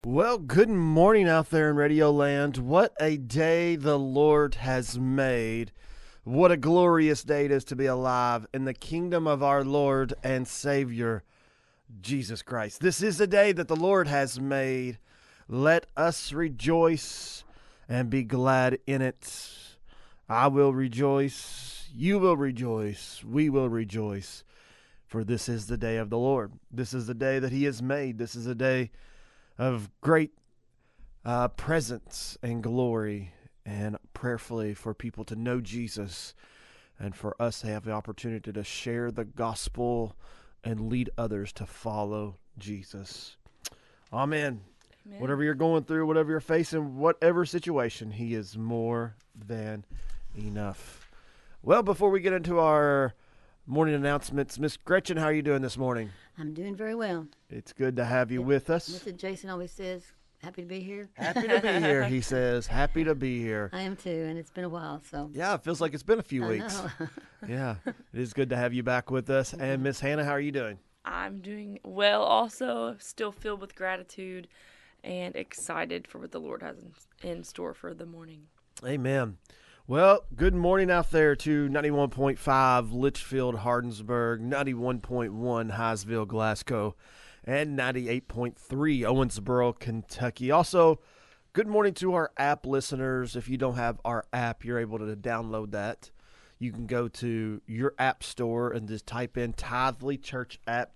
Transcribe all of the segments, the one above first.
Well, good morning out there in Radio Land. What a day the Lord has made. What a glorious day it is to be alive in the kingdom of our Lord and Savior, Jesus Christ. This is the day that the Lord has made. Let us rejoice and be glad in it. I will rejoice. You will rejoice. We will rejoice. For this is the day of the Lord. This is the day that He has made. This is a day of great presence and glory, and prayerfully for people to know Jesus and for us to have the opportunity to share the gospel and lead others to follow Jesus. Amen. Amen. Whatever you're going through, whatever you're facing, whatever situation, He is more than enough. Well, before we get into our morning announcements, Miss Gretchen, how are you doing this morning? I'm doing very well. It's good to have you with us. Mr. Jason always says, happy to be here. Happy to be here, he says. Happy to be here. I am too, and it's been a while, so. Yeah, it feels like it's been a few I weeks. know. Yeah, it is good to have you back with us. And Miss Hannah, how are you doing? I'm doing well also, still filled with gratitude and excited for what the Lord has in store for the morning. Amen. Well, good morning out there to 91.5 Litchfield, Hardensburg, 91.1 Highsville, Glasgow, and 98.3 Owensboro, Kentucky. Also, good morning to our app listeners. If you don't have our app, you're able to download that. You can go to your app store and just type in Tithely Church app,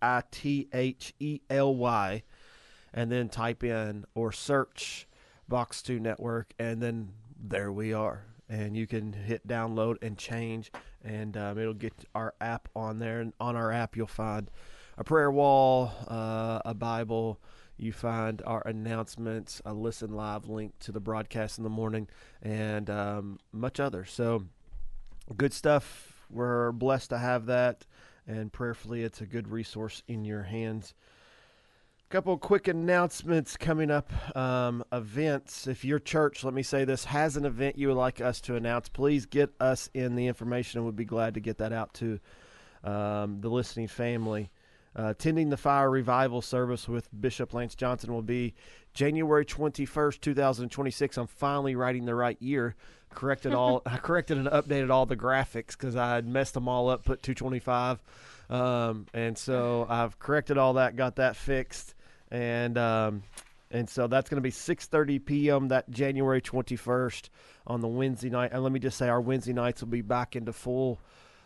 Tithely, and then type in or search Box 2 Network, and then there we are. And you can hit download and change, and it'll get our app on there. And on our app, you'll find a prayer wall, a Bible. You find our announcements, a listen live link to the broadcast in the morning, and much other. So good stuff. We're blessed to have that, and prayerfully it's a good resource in your hands. Couple of quick announcements coming up. Events. If your church, let me say this, has an event you would like us to announce, please get us in the information, and we'd be glad to get that out to the listening family. Attending the Fire Revival service with Bishop Lance Johnson will be January 21st, 2026. I'm finally writing the right year. I corrected and updated all the graphics because I had messed them all up, put 225. And so I've corrected all that, got that fixed. And so that's going to be 6:30 p.m. that January 21st on the Wednesday night. And let me just say, our Wednesday nights will be back into full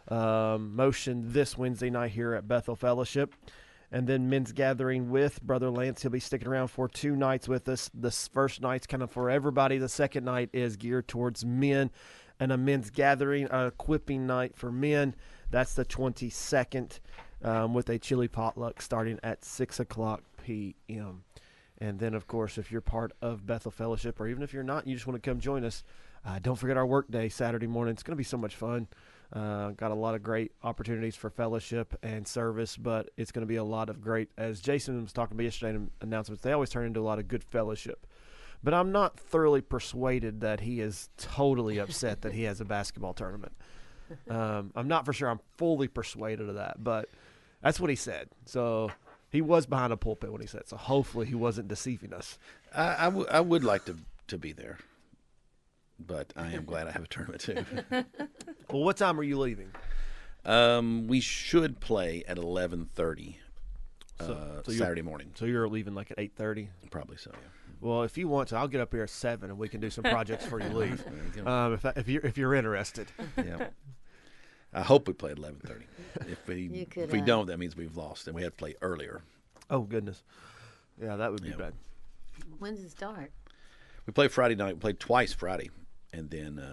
motion this Wednesday night here at Bethel Fellowship. And then men's gathering with Brother Lance. He'll be sticking around for 2 nights with us. This first night's kind of for everybody. The second night is geared towards men, and a men's gathering, equipping night for men. That's the 22nd with a chili potluck starting at 6 o'clock p.m. And then, of course, if you're part of Bethel Fellowship, or even if you're not and you just want to come join us, don't forget our work day Saturday morning. It's going to be so much fun. Got a lot of great opportunities for fellowship and service, but it's going to be a lot of great, as Jason was talking about yesterday in announcements, they always turn into a lot of good fellowship. But I'm not thoroughly persuaded that he is totally upset that he has a basketball tournament. I'm not for sure I'm fully persuaded of that, but that's what he said. So he was behind a pulpit when he said, so hopefully he wasn't deceiving us. I would like to be there, but I am glad I have a tournament too. Well, what time are you leaving? We should play at 11:30 So Saturday morning. So you're leaving like at 8:30? Probably so, yeah. Well, if you want to, I'll get up here at 7 and we can do some projects before you leave. There you go. If you're interested. Yeah. I hope we play at 11:30. If could, we don't, that means we've lost, and we have to play earlier. Oh goodness, yeah, that would be Yeah. bad. When's it start? We play Friday night. We played twice Friday, and then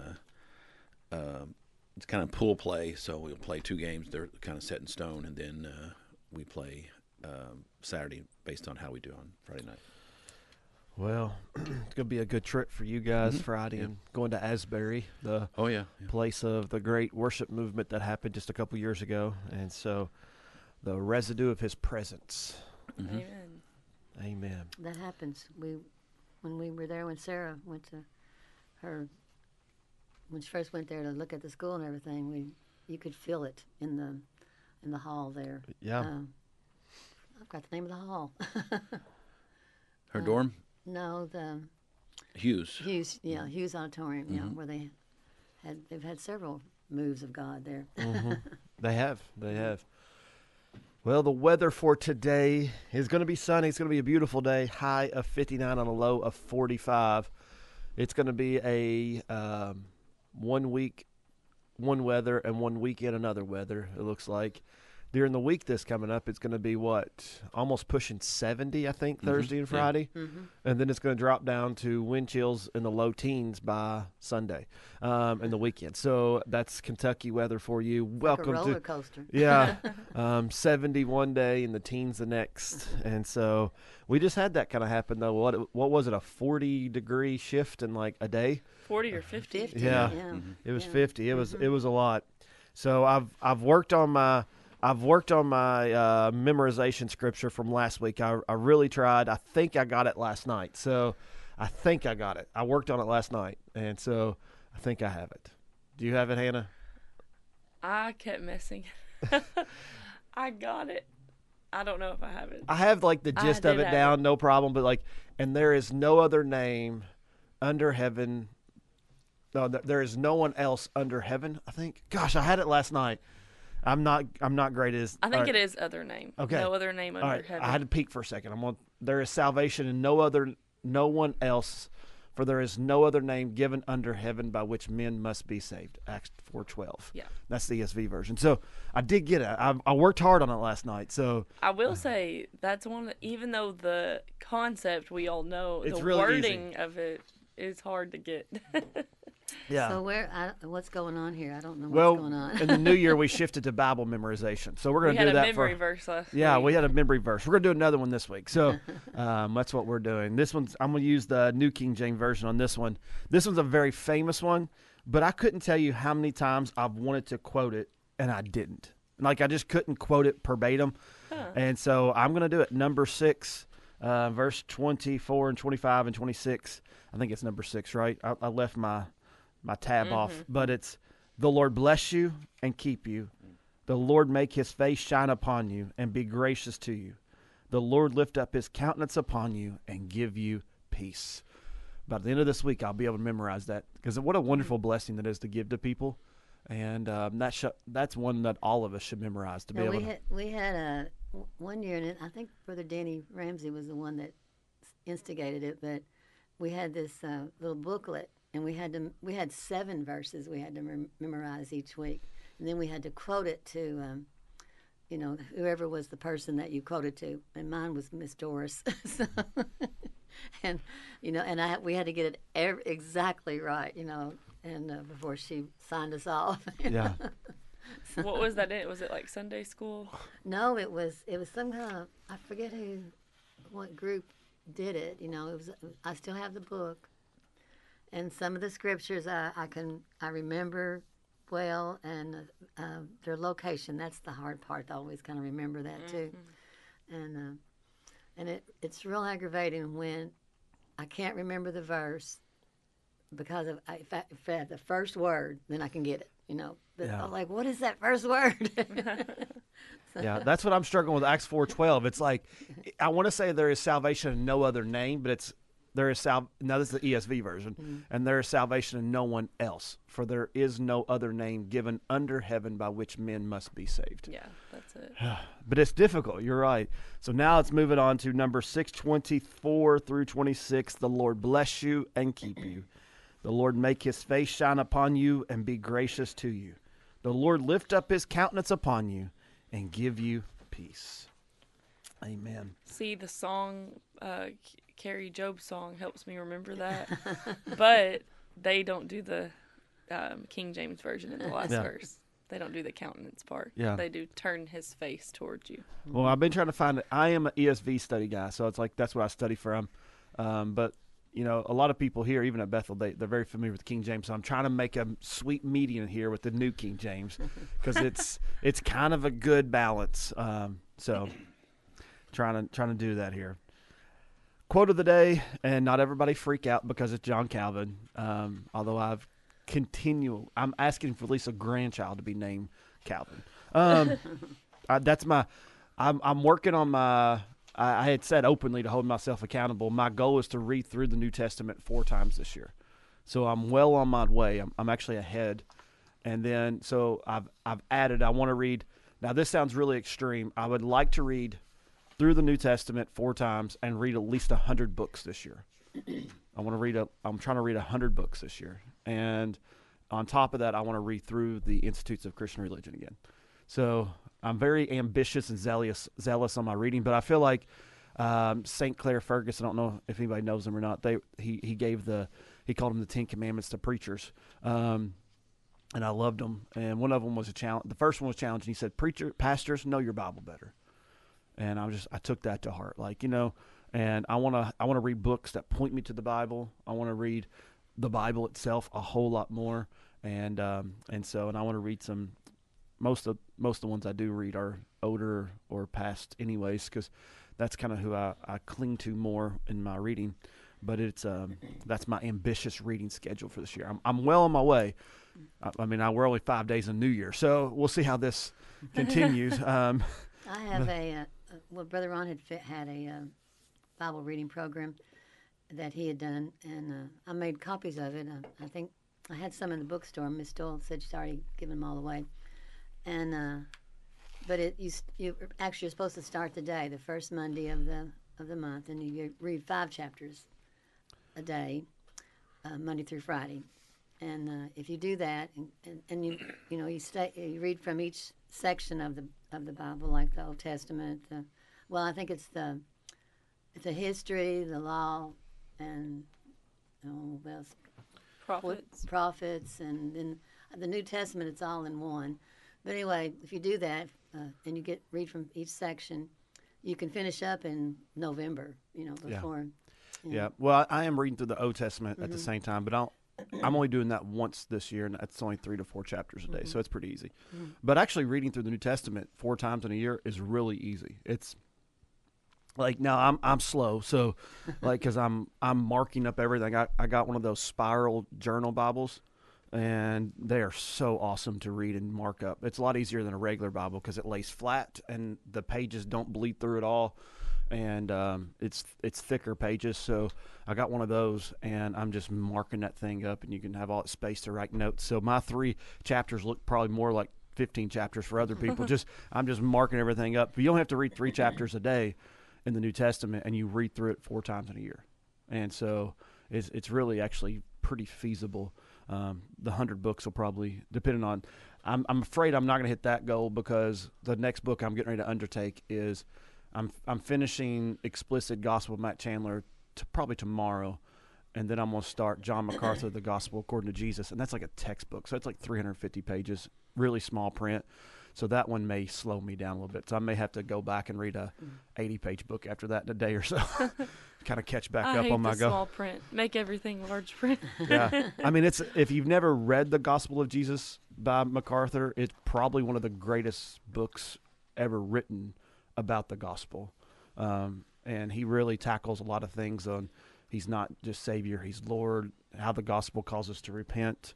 it's kind of pool play. So we'll play 2 games. They're kind of set in stone, and then we play Saturday based on how we do on Friday night. Well, it's gonna be a good trip for you guys Friday, and going to Asbury, the Oh yeah. place of the great worship movement that happened just a couple years ago, and so the residue of His presence. Amen. Amen. That happens. When we were there, when Sarah went to when she first went there to look at the school and everything, you could feel it in the hall there. Yeah. I've got the name of the hall. Her dorm? No, the Hughes. Hughes Auditorium, where they've had several moves of God there. They have. Well, the weather for today is going to be sunny. It's going to be a beautiful day. High of 59 on a low of 45. It's going to be a 1 week, one weather, and 1 weekend another weather, it looks like. During the week this coming up, it's going to be almost pushing 70, I think, Thursday and Friday. And then it's going to drop down to wind chills in the low teens by Sunday in the weekend. So that's Kentucky weather for you. Welcome like a roller to coaster. Yeah, 70 one day and the teens the next. And so we just had that kind of happen, though. What was it, a 40-degree shift in like a day? 40 or 50. 50. Yeah. Mm-hmm. It was 50. It was a lot. So I've worked on my memorization scripture from last week. I really tried. I think I got it last night. So I think I got it. I worked on it last night, and so I think I have it. Do you have it, Hannah? I kept messing. I got it. I don't know if I have it. I have like the gist I of did it have down, no problem. But like, and there is no other name under heaven. No, there is no one else under heaven. I think. Gosh, I had it last night. I'm not great as. I think it is other name. Okay. No other name under All right, heaven. I had to peek for a second. There is salvation in no one else, for there is no other name given under heaven by which men must be saved. Acts 4:12. Yeah. That's the ESV version. So I did get it. I worked hard on it last night. So I will say that's one. Even though the concept we all know, It's the really wording of it is hard to get. yeah. So what's going on here? I don't know what's Well, going on. in the new year we shifted to Bible memorization. So we're going We to do had a that memory for. verse last Yeah, week. we had a memory verse. We're going to do another one this week. So that's what we're doing. I'm going to use the New King James Version on this one. This one's a very famous one, but I couldn't tell you how many times I've wanted to quote it, and I didn't. Like, I just couldn't quote it verbatim. And so I'm going to do it. Number 6, verse 24 and 25 and 26. I think it's number 6, right? I left my tab off. But it's, the Lord bless you and keep you. The Lord make his face shine upon you and be gracious to you. The Lord lift up his countenance upon you and give you peace. By the end of this week, I'll be able to memorize that, because what a wonderful blessing that is to give to people. And that's one that all of us should memorize to be able to. We had one year, and I think Brother Danny Ramsey was the one that instigated it, but we had this little booklet, and we had 7 verses we had to memorize each week. And then we had to quote it to, whoever was the person that you quoted to. And mine was Miss Doris. We had to get it exactly right, and before she signed us off. Yeah. What was that in? Was it like Sunday school? No, it was some kind of, I forget what group did it. I still have the book, and some of the scriptures I remember well, and their location. That's the hard part. I always kind of remember that too, and it's real aggravating when I can't remember the verse, because if I had the first word, then I can get it. But Yeah. I'm like, what is that first word? Yeah, that's what I'm struggling with. Acts 4:12. It's like, I want to say there is salvation in no other name, but now this is the ESV version, and there is salvation in no one else, for there is no other name given under heaven by which men must be saved. Yeah, that's it. But it's difficult. You're right. So now it's moving on to number 6:24 through 26. The Lord bless you and keep you. The Lord make his face shine upon you and be gracious to you. The Lord lift up his countenance upon you and give you peace. Amen. See, the song, Carrie Job's song helps me remember that. But they don't do the King James Version in the last verse. They don't do the countenance part. Yeah. They do turn his face towards you. Well, I've been trying to find it. I am an ESV study guy, so it's like that's what I study from. But a lot of people here, even at Bethel, they're very familiar with King James. So I'm trying to make a sweet median here with the New King James, because it's kind of a good balance. So trying to do that here. Quote of the day, and not everybody freak out because it's John Calvin. Although I'm asking for at least a grandchild to be named Calvin. I'm working on my I had said openly to hold myself accountable. My goal is to read through the New Testament 4 times this year. So I'm well on my way. I'm actually ahead. And then, so I've added, I want to read, now this sounds really extreme. I would like to read through the New Testament 4 times and read at least 100 books this year. I'm trying to read 100 books this year. And on top of that, I want to read through the Institutes of Christian Religion again. So I'm very ambitious and zealous on my reading, but I feel like St. Clair Ferguson, I don't know if anybody knows him or not, he called them the 10 Commandments to preachers. And I loved them. And one of them was a challenge. The first one was challenging. He said, pastors, know your Bible better. And I took that to heart. Like, and I want to read books that point me to the Bible. I want to read the Bible itself a whole lot more. And I want to read some, most of the ones I do read are older or past anyways, because that's kind of who I cling to more in my reading. But that's my ambitious reading schedule for this year. I'm well on my way. We're only 5 days in New Year, so we'll see how this continues. I have Brother Ron had a Bible reading program that he had done, and I made copies of it. I think I had some in the bookstore. Miss Doyle said she's already given them all away. And but you're supposed to start the day, the first Monday of the month, and you read 5 chapters a day, Monday through Friday. And if you do that, and you read from each section of the Bible, like the Old Testament. I think it's the history, the law, and prophets, and then the New Testament. It's all in one. But anyway, if you do that and you read from each section, you can finish up in November. Before. Yeah. Yeah. Well, I am reading through the Old Testament at the same time, but I'm only doing that once this year, and it's only 3 to 4 chapters a day, so it's pretty easy. But actually reading through the New Testament 4 times in a year is really easy. It's like, now I'm slow, so like, because I'm marking up everything. I got one of those spiral journal Bibles, and they are so awesome to read and mark up. It's a lot easier than a regular Bible because it lays flat and the pages don't bleed through at all. And it's thicker pages, so I got one of those, and I'm just marking that thing up, and you can have all that space to write notes. So my 3 chapters look probably more like 15 chapters for other people. I'm just marking everything up. But you don't have to read 3 chapters a day in the New Testament, and you read through it 4 times in a year. And so it's really actually pretty feasible. The 100 books will probably, depending on, I'm afraid I'm not going to hit that goal, because the next book I'm getting ready to undertake is, I'm finishing Explicit Gospel of Matt Chandler probably tomorrow, and then I'm going to start John MacArthur, The Gospel According to Jesus, and that's like a textbook, so it's like 350 pages, really small print, so that one may slow me down a little bit, so I may have to go back and read a 80-page book after that in a day or so, kind of catch back up on my go. Small print. Make everything large print. Yeah, it's, if you've never read The Gospel of Jesus by MacArthur, it's probably one of the greatest books ever written about the gospel, and he really tackles a lot of things on, he's not just Savior, he's Lord, how the gospel calls us to repent,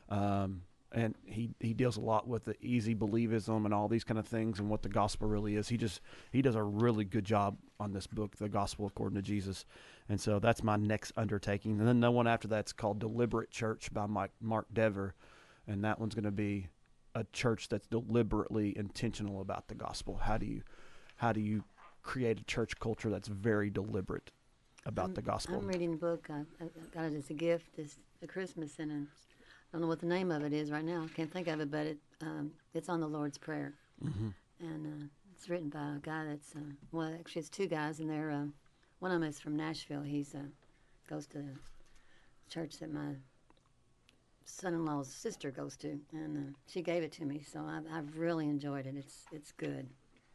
and he deals a lot with the easy believism and all these kind of things, and what the gospel really is. He does a really good job on this book, The Gospel According to Jesus, and so that's my next undertaking. And then the one after that's called Deliberate Church by Mark Dever, and that one's going to be a church that's deliberately intentional about the gospel. How do you create a church culture that's very deliberate about the gospel? I'm reading a book. I got it as a gift this Christmas, and I don't know what the name of it is right now. I can't think of it, but it's on the Lord's Prayer. And it's written by a guy that's, actually it's 2 guys, and they're, one of them is from Nashville. He's goes to the church that my son-in-law's sister goes to, and she gave it to me, so I've really enjoyed it. It's good.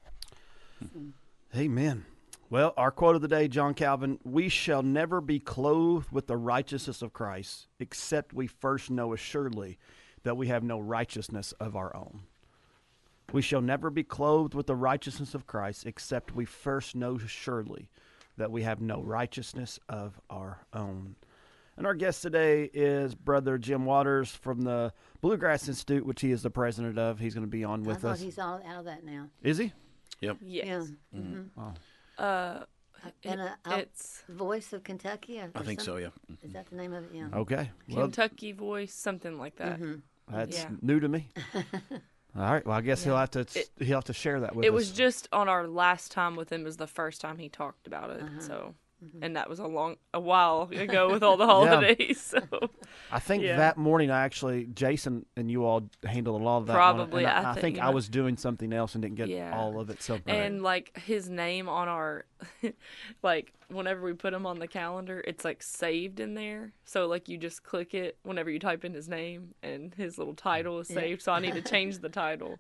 Amen. Well, our quote of the day, John Calvin: "We shall never be clothed with the righteousness of Christ, except we first know assuredly that we have no righteousness of our own." We shall never be clothed with the righteousness of Christ, except we first know assuredly that we have no righteousness of our own. And our guest today is Brother Jim Waters from the Bluegrass Institute, which he is the president of. He's going to be on with us. He's all out of that now. Is he? Yep. Yes. Yeah. Wow. And It's Voice of Kentucky. Or I think so, something? yeah. Is that the name of it? Yeah. Okay. Well, Kentucky Voice, something like that. that's Yeah. new to me. All right. Well, I guess he'll have to share that with us. It was just on our last time with him was the first time he talked about it. So, and that was a while ago with all the holidays. So I think Yeah. that morning Jason and you all handled a lot of that. Probably, one, and I I think think you I might- was doing something else and didn't get Yeah. all of it. So and like his name on our, like whenever we put him on the calendar, it's like saved in there. So like you just click it whenever you type in his name, and his little title is saved. So I need to change the title.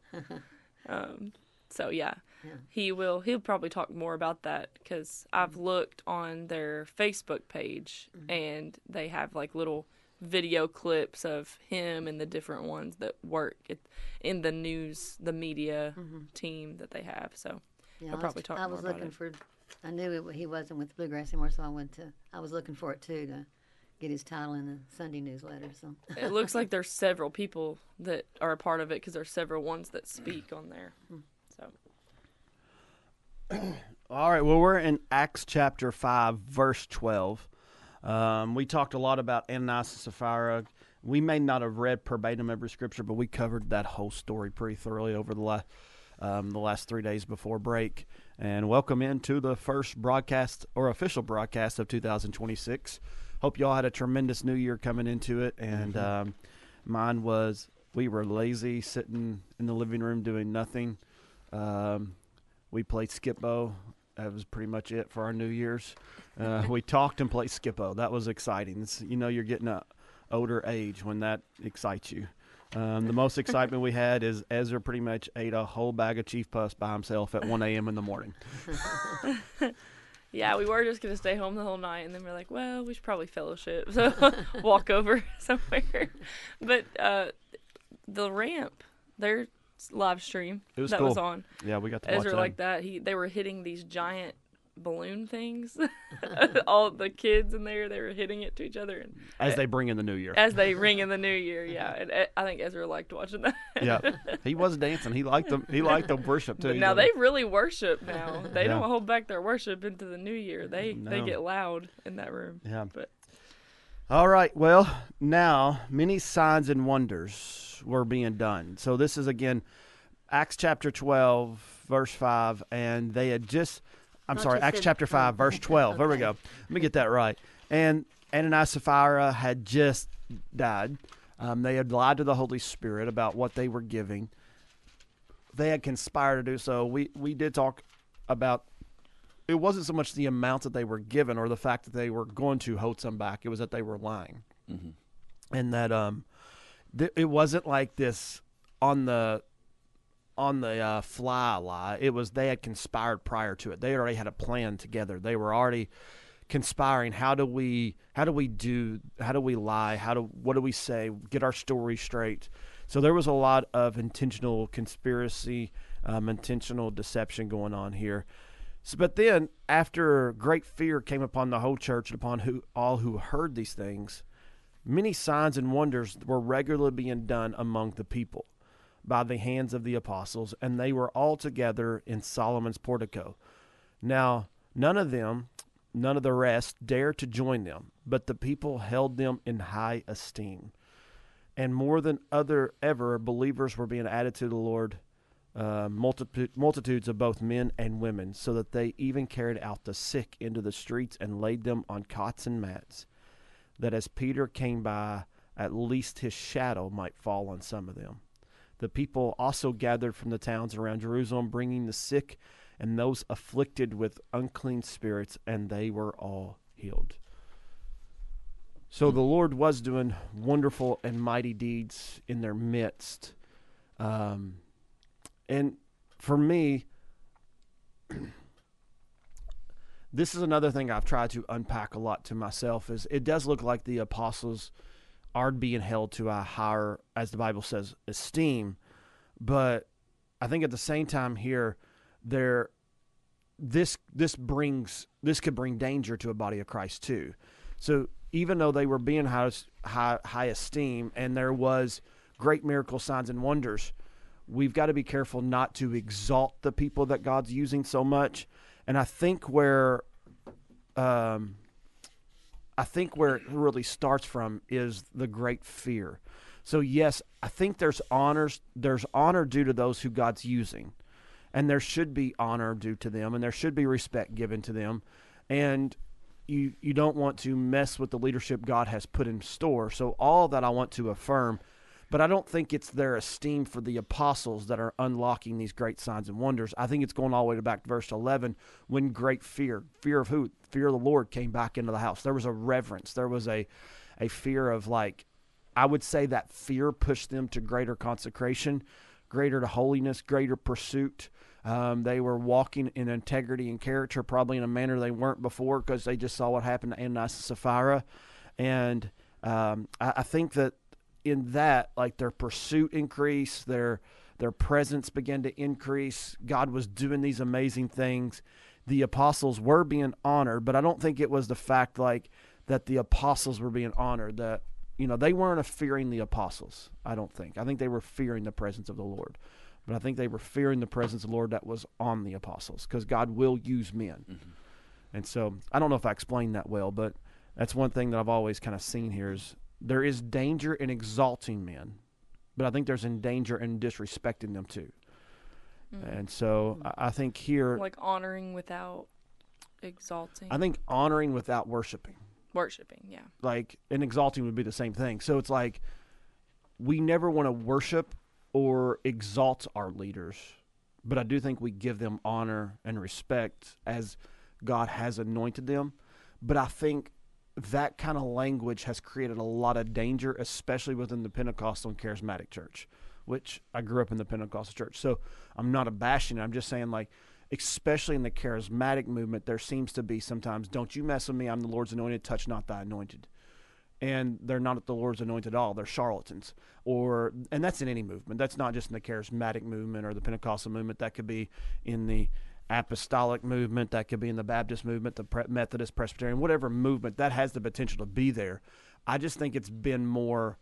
So yeah. He'll probably talk more about that because I've looked on their Facebook page and they have like little video clips of him and the different ones that work in the news, the media team that they have. So Yeah, I'll probably talk I more was about looking it. for. I knew he wasn't with Bluegrass anymore, so I was looking for it too to get his title in the Sunday newsletter. So It looks like there's several people that are a part of it because there's several ones that speak on there. So all right. Well, we're in Acts chapter 5, verse 12. We talked a lot about Ananias and Sapphira. We may not have read verbatim every scripture, but we covered that whole story pretty thoroughly over the last 3 days before break. And welcome into the first broadcast or official broadcast of 2026. Hope y'all had a tremendous new year coming into it. And mine was, we were lazy, sitting in the living room doing nothing. We played Skip-Bo. That was pretty much it for our New Year's. We talked and played Skip-Bo. That was exciting. You're getting a older age when that excites you. The most excitement we had is Ezra pretty much ate a whole bag of Chief Puffs by himself at 1 a.m. in the morning. yeah, we were just gonna stay home the whole night, and then we're like, well, we should probably fellowship, so walk over somewhere. But the ramp, their live stream It was that cool. was on. Yeah, we got to watch Ezra that. like that. They were hitting these giant balloon things. All the kids in there, they were hitting it to each other, and As they bring in the new year. as they ring in the new year. Yeah, and I think Ezra liked watching that. Yeah, he was dancing. He liked the worship too. But now they really worship now. They Yeah. don't hold back their worship into the new year. They No. get loud in that room. Yeah. But All right. Well, now many signs and wonders were being done. So this is again Acts chapter 12, verse 5, and they had just. I'm Thought sorry, you Acts said- chapter 5, verse 12. There we Okay. go. Let me get that right. And Ananias and Sapphira had just died. They had lied to the Holy Spirit about what they were giving. They had conspired to do so. We did talk about it wasn't so much the amount that they were given or the fact that they were going to hold some back. It was that they were lying. And that it wasn't like this on the fly lie. It was they had conspired prior to it. They already had a plan together. They were already conspiring. How do we lie? What do we say? Get our story straight. So there was a lot of intentional conspiracy, intentional deception going on here. So, but then after great fear came upon the whole church and upon all who heard these things, many signs and wonders were regularly being done among the people by the hands of the apostles, and they were all together in Solomon's portico. Now, none of the rest dared to join them, but the people held them in high esteem. And more than ever, believers were being added to the Lord, multitudes of both men and women, so that they even carried out the sick into the streets and laid them on cots and mats, that as Peter came by, at least his shadow might fall on some of them. The people also gathered from the towns around Jerusalem, bringing the sick and those afflicted with unclean spirits, and they were all healed. So the Lord was doing wonderful and mighty deeds in their midst. And for me, this is another thing I've tried to unpack a lot to myself, is it does look like the apostles are being held to a higher, as the Bible says, esteem. But I think at the same time here, this could bring danger to a body of Christ too. So even though they were being high esteem and there was great miracle signs and wonders, we've got to be careful not to exalt the people that God's using so much And I think where it really starts from is the great fear. So yes, I think there's honor due to those who God's using, and there should be honor due to them, and there should be respect given to them, and you don't want to mess with the leadership God has put in store. So all that I want to affirm, but I don't think it's their esteem for the apostles that are unlocking these great signs and wonders. I think it's going all the way back to verse 11 when great fear of who? Fear of the Lord came back into the house. There was a reverence. There was a fear of, like, I would say that fear pushed them to greater consecration, greater to holiness, greater pursuit. They were walking in integrity and character, probably in a manner they weren't before because they just saw what happened to Ananias and Sapphira. And I think that in that, like, their pursuit increased, their presence began to increase. God was doing these amazing things. The apostles were being honored, but I don't think it was the fact, like, that the apostles were being honored, that, you know, they weren't fearing the apostles, I don't think. I think they were fearing the presence of the Lord. But I think they were fearing the presence of the Lord that was on the apostles, because God will use men. Mm-hmm. And so I don't know if I explained that well, but that's one thing that I've always kind of seen here is there is danger in exalting men, but I think there's in danger in disrespecting them too. Mm. And so I think here, like honoring without exalting. I think honoring without worshiping. Worshiping, yeah. Like, and exalting would be the same thing. So it's like we never want to worship or exalt our leaders, but I do think we give them honor and respect as God has anointed them. But I think that kind of language has created a lot of danger, especially within the Pentecostal and Charismatic church, which I grew up in the Pentecostal church. So I'm not bashing it. I'm just saying, like, especially in the Charismatic movement, there seems to be sometimes, don't you mess with me, I'm the Lord's anointed, touch not thy anointed. And they're not the Lord's anointed at all. They're charlatans. And that's in any movement. That's not just in the Charismatic movement or the Pentecostal movement. That could be in the Apostolic movement, that could be in the Baptist movement, the Methodist, Presbyterian, whatever movement, that has the potential to be there. I just think it's been more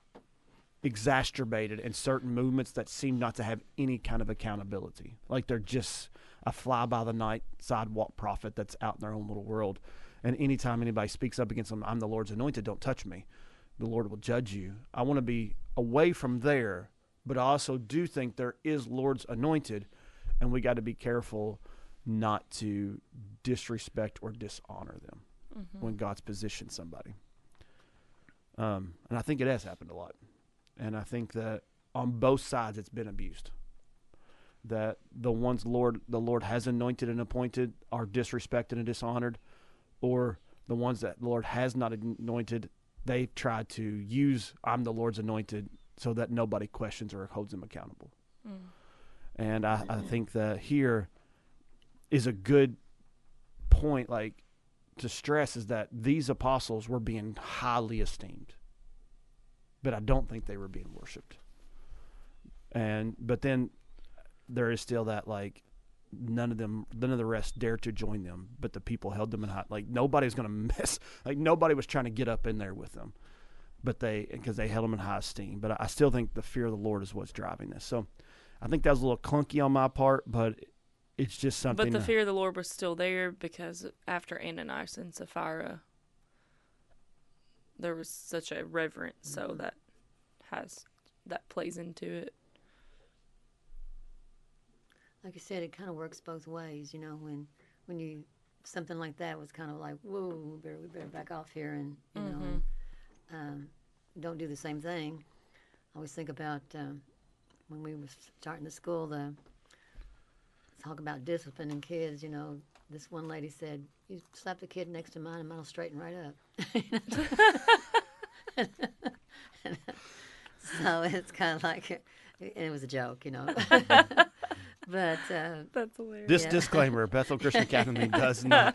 exacerbated in certain movements that seem not to have any kind of accountability. Like they're just a fly-by-the-night sidewalk prophet that's out in their own little world. And anytime anybody speaks up against them, I'm the Lord's anointed, don't touch me. The Lord will judge you. I want to be away from there, but I also do think there is Lord's anointed, and we got to be careful not to disrespect or dishonor them when God's positioned somebody. And I think it has happened a lot. And I think that on both sides it's been abused. That the ones the Lord has anointed and appointed are disrespected and dishonored, or the ones that the Lord has not anointed, they try to use I'm the Lord's anointed so that nobody questions or holds them accountable. Mm. And I think that here is a good point, like, to stress, is that these apostles were being highly esteemed, but I don't think they were being worshipped. But then there is still that, like, none of the rest dared to join them, but the people held them in high. Like, nobody was going to mess. Like, nobody was trying to get up in there with them, because they held them in high esteem. But I still think the fear of the Lord is what's driving this. So I think that was a little clunky on my part, but it's just something. But the fear of the Lord was still there, because after Ananias and Sapphira, there was such a reverence. So that plays into it. Like you said, it kind of works both ways. You know, when you something like that was kind of like, whoa, we better back off here, and you know, and don't do the same thing. I always think about when we were starting the school, the talk about disciplining kids. You know, this one lady said, "You slap the kid next to mine, and mine'll straighten right up." So it's kind of like, it was a joke, you know. But that's hilarious. This disclaimer: Bethel Christian Academy does not.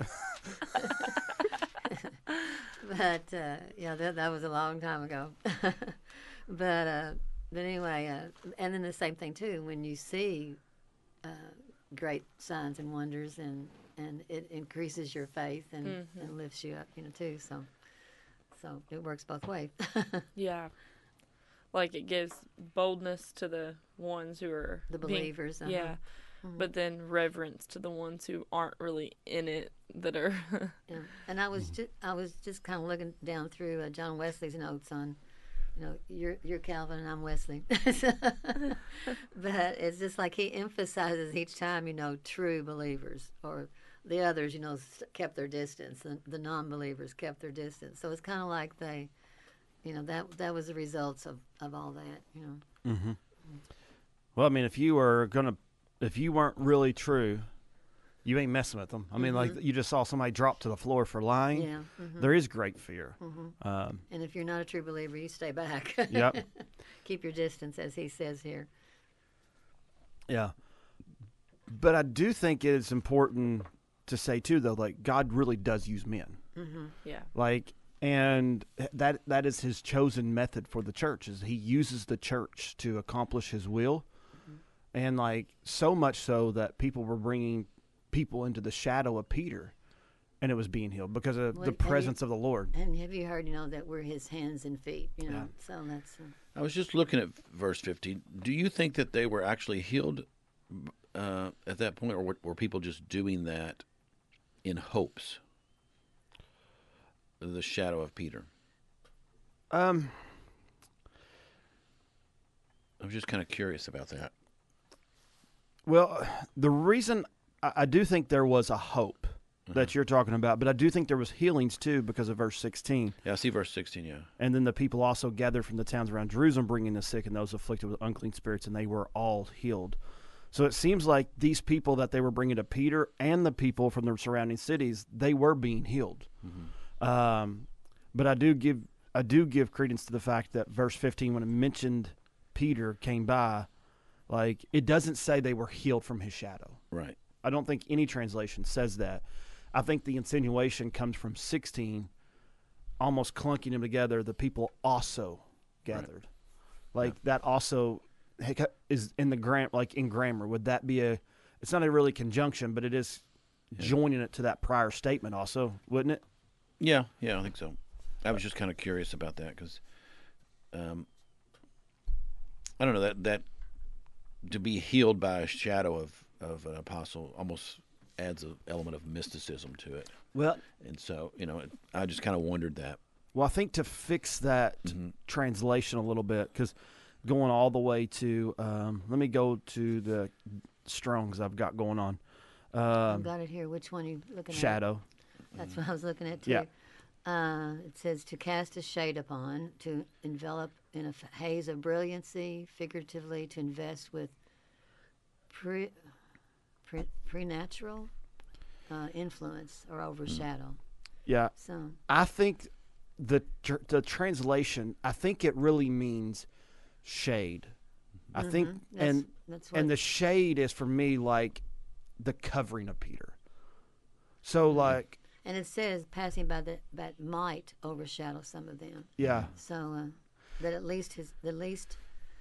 But yeah, that was a long time ago. But anyway, and then the same thing too, when you see great signs and wonders, and it increases your faith and lifts you up, you know, too. So it works both ways. Yeah. Like, it gives boldness to the ones who are the believers. Yeah. but then reverence to the ones who aren't really in it that are. Yeah. And I was just kind of looking down through John Wesley's notes on, you're Calvin and I'm Wesley. But it's just like he emphasizes each time, true believers, or the others, kept their distance. The non-believers kept their distance. So it's kind of like they, that was the results of all that. Mm-hmm. Well, I mean, if you weren't really true, you ain't messing with them. I mean, like you just saw somebody drop to the floor for lying. Yeah. There is great fear. And if you're not a true believer, you stay back. Yep. Keep your distance, as he says here. Yeah. But I do think it is important to say too, though, like God really does use men. Yeah. Like, and that is his chosen method for the church, is he uses the church to accomplish his will. And like so much so that people were bringing people into the shadow of Peter, and it was being healed because of the presence of the Lord. And have you heard, that we're his hands and feet, Yeah. So that's... I was just looking at verse 50. Do you think that they were actually healed at that point, or were people just doing that in hopes? The shadow of Peter. I'm just kind of curious about that. Well, the reason I do think there was a hope that you're talking about, but I do think there was healings too because of verse 16. Yeah, I see verse 16, yeah. And then the people also gathered from the towns around Jerusalem, bringing the sick and those afflicted with unclean spirits, and they were all healed. So it seems like these people that they were bringing to Peter and the people from the surrounding cities, they were being healed. But I do give credence to the fact that verse 15, when it mentioned Peter came by, like it doesn't say they were healed from his shadow. Right. I don't think any translation says that. I think the insinuation comes from 16, almost clunking them together. The people also gathered, that also is in the in grammar. Would that be it's not a really conjunction, but it is joining it to that prior statement also, wouldn't it? Yeah, I think so. I was just kind of curious about that because, I don't know, that to be healed by a shadow of an apostle almost adds an element of mysticism to it. Well, and so, I just kind of wondered that. Well, I think to fix that translation a little bit, because going all the way to, let me go to the Strong's I've got going on. I've got it here. Which one are you looking at? Shadow. That's what I was looking at too. Yeah. It says to cast a shade upon, to envelop in a haze of brilliancy, figuratively to invest with preternatural influence or overshadow. Yeah. So I think the translation, I think it really means shade. I think, and the shade is for me like the covering of Peter. So like. And it says passing by that might overshadow some of them. Yeah. So that at the least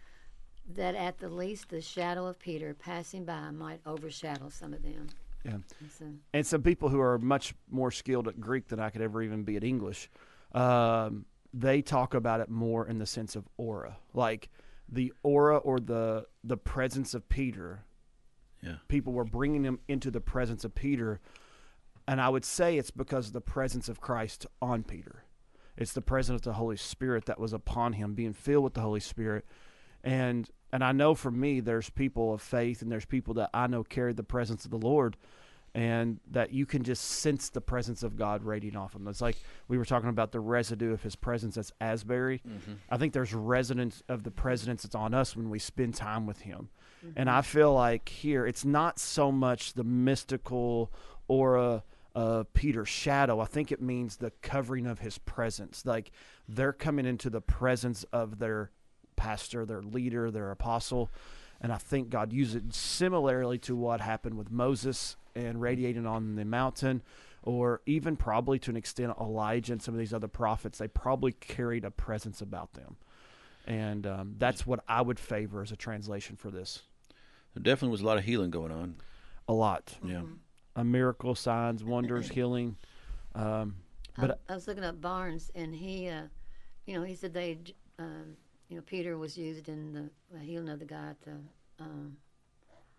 the shadow of Peter passing by might overshadow some of them. Yeah. And some people who are much more skilled at Greek than I could ever even be at English, they talk about it more in the sense of aura, like the aura or the presence of Peter. Yeah. People were bringing him into the presence of Peter. And I would say it's because of the presence of Christ on Peter. It's the presence of the Holy Spirit that was upon him, being filled with the Holy Spirit. And I know for me, there's people of faith and there's people that I know carry the presence of the Lord, and that you can just sense the presence of God radiating off them. It's like we were talking about the residue of his presence that's Asbury. I think there's resonance of the presence that's on us when we spend time with him. And I feel like here, it's not so much the mystical aura Peter's shadow. I think it means the covering of his presence. Like they're coming into the presence of their pastor, their leader, their apostle. And I think God used it similarly to what happened with Moses and radiating on the mountain, or even probably to an extent Elijah and some of these other prophets. They probably carried a presence about them. And that's what I would favor as a translation for this. There definitely was a lot of healing going on. A lot. Yeah. A miracle, signs, wonders, healing. But I was looking up Barnes, and he said Peter was used in the healing of the guy at the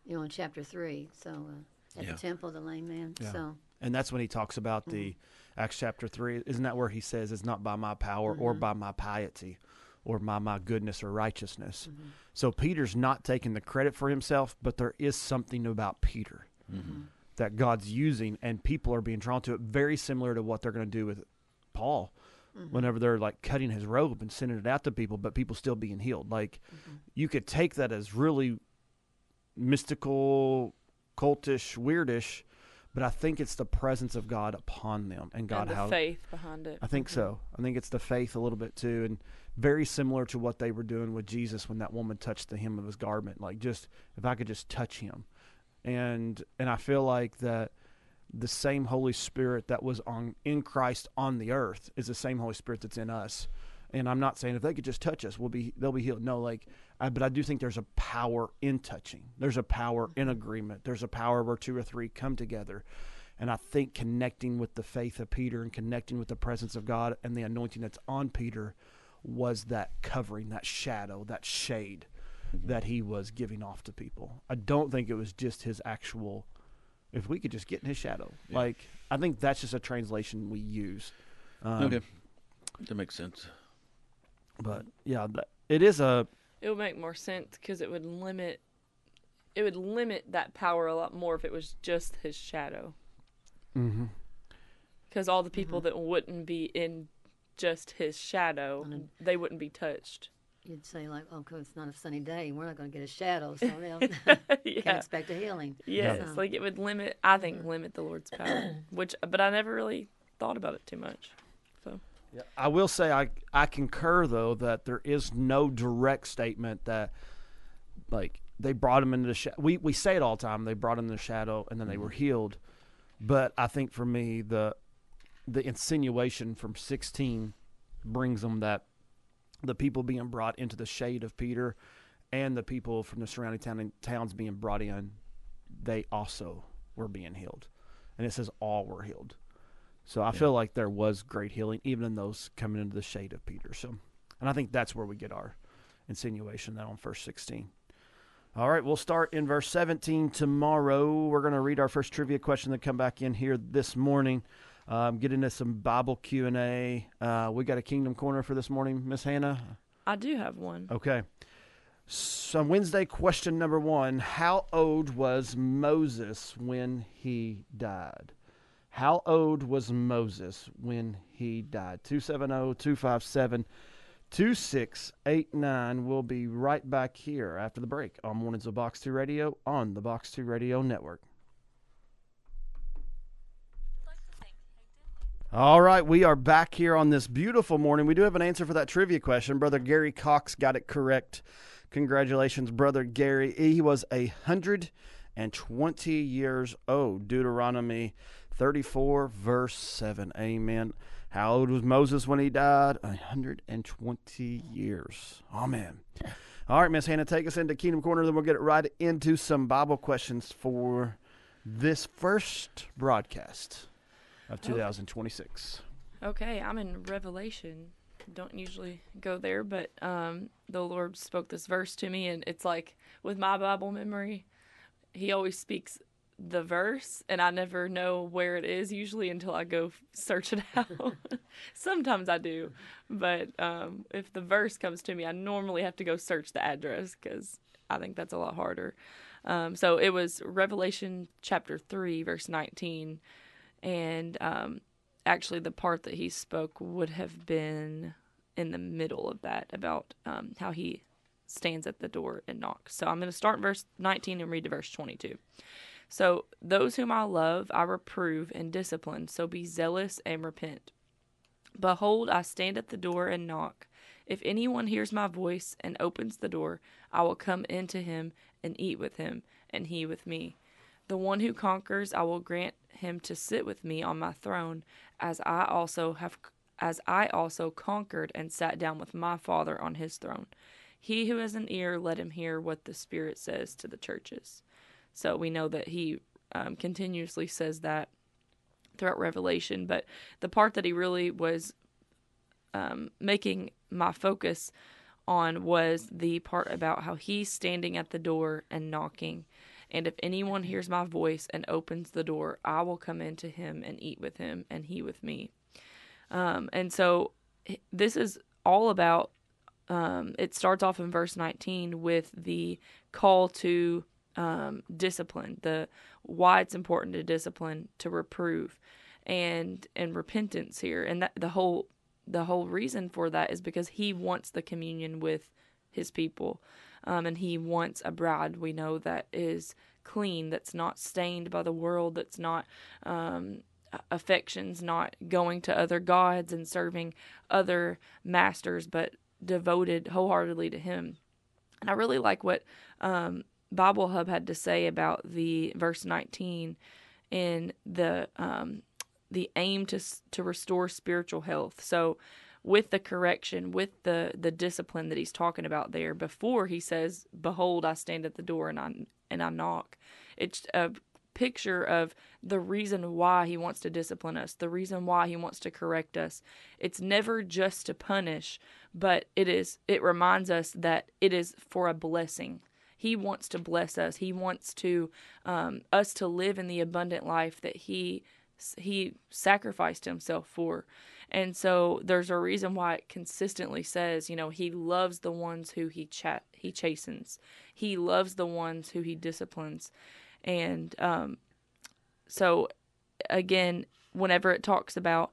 in chapter 3. So at Yeah. the temple, the lame man. Yeah. So And that's when he talks about the Acts chapter 3. Isn't that where he says it's not by my power or by my piety or by my goodness or righteousness? So Peter's not taking the credit for himself, but there is something about Peter that God's using, and people are being drawn to it, very similar to what they're going to do with Paul whenever they're like cutting his robe and sending it out to people, but people still being healed. Like you could take that as really mystical, cultish, weirdish, but I think it's the presence of God upon them and God and the faith behind it. I think so. I think it's the faith a little bit too, and very similar to what they were doing with Jesus when that woman touched the hem of his garment. Like, just if I could just touch him, and I feel like that the same Holy Spirit that was in Christ on the earth is the same Holy Spirit that's in us. And I'm not saying if they could just touch us, they'll be healed. No, but I do think there's a power in touching. There's a power in agreement. There's a power where 2 or 3 come together. And I think connecting with the faith of Peter and connecting with the presence of God and the anointing that's on Peter was that covering, that shadow, that shade that he was giving off to people. I don't think it was just his actual, if we could just get in his shadow. Yeah. Like, I think that's just a translation we use. Okay. That makes sense. But yeah, it is a. It would make more sense because it would limit that power a lot more if it was just his shadow. Mm-hmm. Because all the people that wouldn't be in just his shadow, they wouldn't be touched. you'd say, like, oh, 'cause it's not a sunny day, we're not going to get a shadow, so they'll Yeah. can't expect a healing. Yes, So- like it would limit, I think, limit the Lord's power. But I never really thought about it too much. So I will say I concur, though, that there is no direct statement that, like, they brought him into the shadow. We say it all the time. They brought him in the shadow, and then they were healed. But I think for me, the insinuation from 16 brings them that the people being brought into the shade of Peter and the people from the surrounding towns being brought in, they also were being healed. And it says all were healed. So I feel like there was great healing, even in those coming into the shade of Peter. So, and I think that's where we get our insinuation, that on verse 16. All right, we'll start in verse 17 tomorrow. We're going to read our first trivia question that come back in here this morning. Get into some Bible Q&A. We got a Kingdom Corner for this morning, Miss Hannah. I do have one. Okay. So Wednesday, question number 1. How old was Moses when he died? How old was Moses when he died? 270-257-2689. We'll be right back here after the break on Mornings of Box 2 Radio on the Box 2 Radio Network. All right, we are back here on this beautiful morning. We do have an answer for that trivia question. Brother Gary Cox got it correct. Congratulations, Brother Gary. He was 120 years old. Deuteronomy 34, verse 7. Amen. How old was Moses when he died? 120 years. Amen. All right, Miss Hannah, take us into Kingdom Corner, then we'll get it right into some Bible questions for this first broadcast of 2026. Okay, I'm in Revelation. Don't usually go there, but the Lord spoke this verse to me, and it's like with my Bible memory, He always speaks the verse, and I never know where it is usually until I go search it out. Sometimes I do, but if the verse comes to me, I normally have to go search the address because I think that's a lot harder. So it was Revelation chapter 3, verse 19, and actually the part that he spoke would have been in the middle of that, about how he stands at the door and knocks. So I'm going to start verse 19 and read to verse 22. So, those whom I love, I reprove and discipline, so be zealous and repent. Behold, I stand at the door and knock. If anyone hears my voice and opens the door, I will come into him and eat with him, and he with me. The one who conquers, I will grant him to sit with me on my throne, as I also conquered and sat down with my Father on his throne. He who has an ear, let him hear what the Spirit says to the churches. So we know that he continuously says that throughout Revelation. But the part that he really was making my focus on was the part about how he's standing at the door and knocking. And if anyone hears my voice and opens the door, I will come into him and eat with him, and he with me. And so this is all about, it starts off in verse 19 with the call to discipline, why it's important to discipline, to reprove, and repentance here. And that the whole reason for that is because he wants the communion with his people. And he wants a bride, we know, that is clean, that's not stained by the world, that's not affections, not going to other gods and serving other masters, but devoted wholeheartedly to him. And I really like what Bible Hub had to say about the verse 19 in the aim to restore spiritual health. So with the correction, with the discipline that he's talking about there, before he says, "Behold, I stand at the door and I knock." It's a picture of the reason why he wants to discipline us, the reason why he wants to correct us. It's never just to punish, but it reminds us that it is for a blessing. He wants to bless us. He wants to us to live in the abundant life that he sacrificed himself for. And so there's a reason why it consistently says, he loves the ones who he chastens. He loves the ones who he disciplines. And so, again, whenever it talks about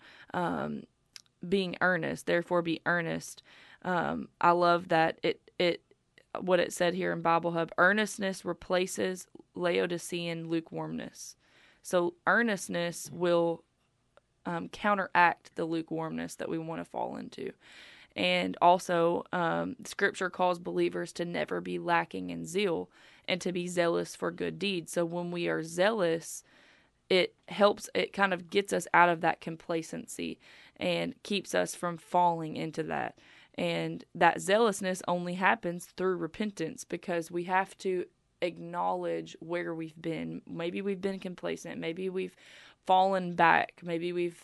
being earnest, therefore be earnest, I love that what it said here in Bible Hub, earnestness replaces Laodicean lukewarmness. So earnestness will counteract the lukewarmness that we want to fall into. And also, Scripture calls believers to never be lacking in zeal and to be zealous for good deeds. So when we are zealous, it kind of gets us out of that complacency and keeps us from falling into that. And that zealousness only happens through repentance, because we have to acknowledge where we've been. Maybe we've been complacent. Maybe we've fallen back. Maybe we've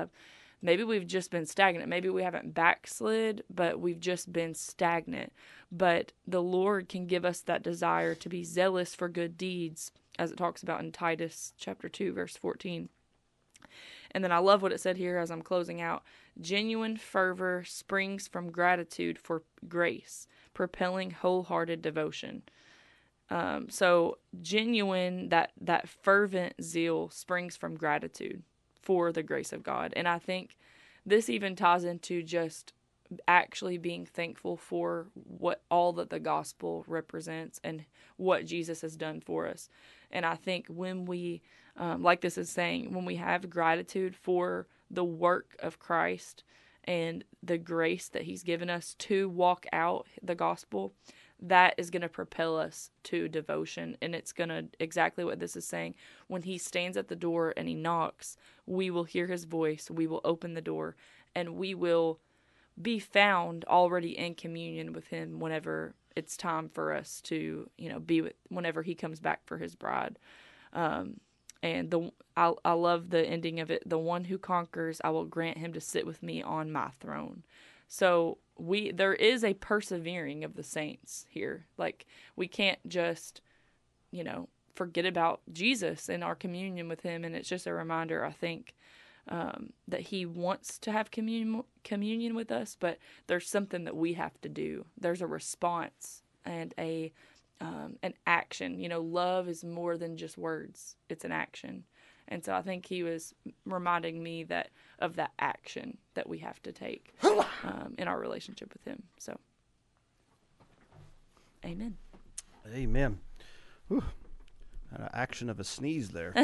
just been stagnant. Maybe we haven't backslid, but we've just been stagnant. But the Lord can give us that desire to be zealous for good deeds, as it talks about in Titus chapter 2, verse 14. And then I love what it said here as I'm closing out. Genuine fervor springs from gratitude for grace, propelling wholehearted devotion. So genuine, that fervent zeal springs from gratitude for the grace of God. And I think this even ties into just actually being thankful for all that the gospel represents and what Jesus has done for us. And I think when we, like this is saying, when we have gratitude for the work of Christ and the grace that he's given us to walk out the gospel, that is going to propel us to devotion. And it's going to, exactly what this is saying, when he stands at the door and he knocks, we will hear his voice, we will open the door, and we will be found already in communion with him whenever it's time for us to, be with, whenever he comes back for his bride. And I love the ending of it. The one who conquers, I will grant him to sit with me on my throne. So there is a persevering of the saints here. Like, we can't just, forget about Jesus and our communion with him. And it's just a reminder, I think, that he wants to have communion with us, but there's something that we have to do. There's a response and an action. Love is more than just words. It's an action. And so I think he was reminding me of that action that we have to take in our relationship with him. So, amen. Amen. Whew. Had an action of a sneeze there.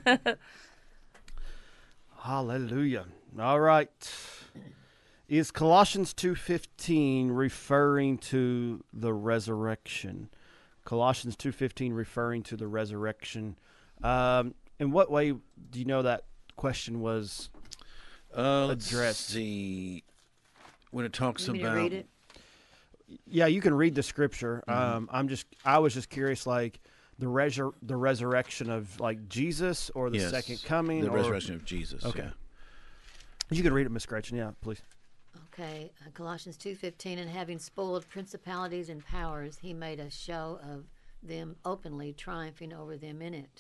Hallelujah. All right. Is Colossians 2:15 referring to the resurrection? Colossians 2:15 referring to the resurrection. In what way do you know that question was addressed? Let's see. When it talks You want me to about read it? Yeah, you can read the scripture. I was just curious, like the resurrection of like Jesus, or the Yes, second coming, the or resurrection of Jesus. Okay. Yeah. You can read it, Miss Gretchen. Yeah, please. Okay, Colossians 2:15, and having spoiled principalities and powers, he made a show of them openly, triumphing over them in it.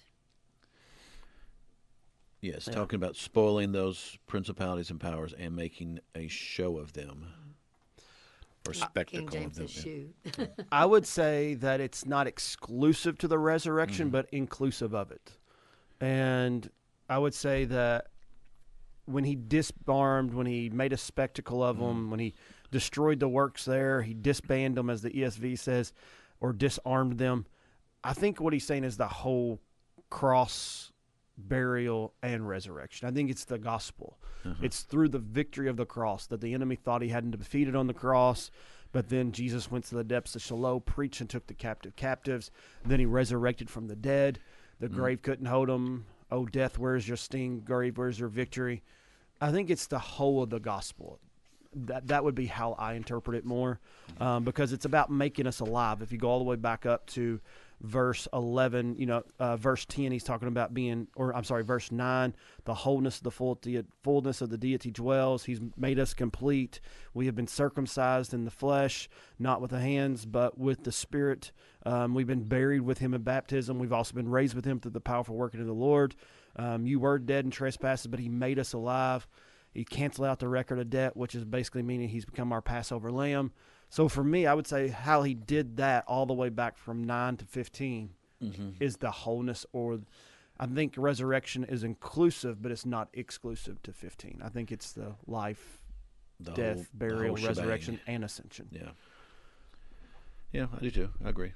Yes, talking about spoiling those principalities and powers and making a show of them or King spectacle James of says them. shoot. I would say that it's not exclusive to the resurrection, but inclusive of it. And I would say that when he disarmed, when he made a spectacle of them, when he destroyed the works there, he disbanded them, as the ESV says, or disarmed them. I think what he's saying is the whole cross, burial, and resurrection. I think it's the gospel. It's through the victory of the cross that the enemy thought he hadn't defeated on the cross, but then Jesus went to the depths of Sheol, preached and took the captives. Then he resurrected from the dead. The grave couldn't hold him. Oh, death, where's your sting? Grave, where's your victory? I think it's the whole of the gospel. That would be how I interpret it more, because it's about making us alive. If you go all the way back up to verse 11, verse 10, he's talking about verse 9, the wholeness of the fullness of the deity dwells. He's made us complete. We have been circumcised in the flesh, not with the hands, but with the Spirit. We've been buried with him in baptism. We've also been raised with him through the powerful working of the Lord. You were dead in trespasses, but he made us alive. He canceled out the record of debt, which is basically meaning he's become our Passover lamb. So for me, I would say how he did that all the way back from 9 to 15 is the wholeness, or I think resurrection is inclusive, but it's not exclusive to 15. I think it's the life, death, burial, resurrection, and ascension. Yeah. Yeah, I do too. I agree.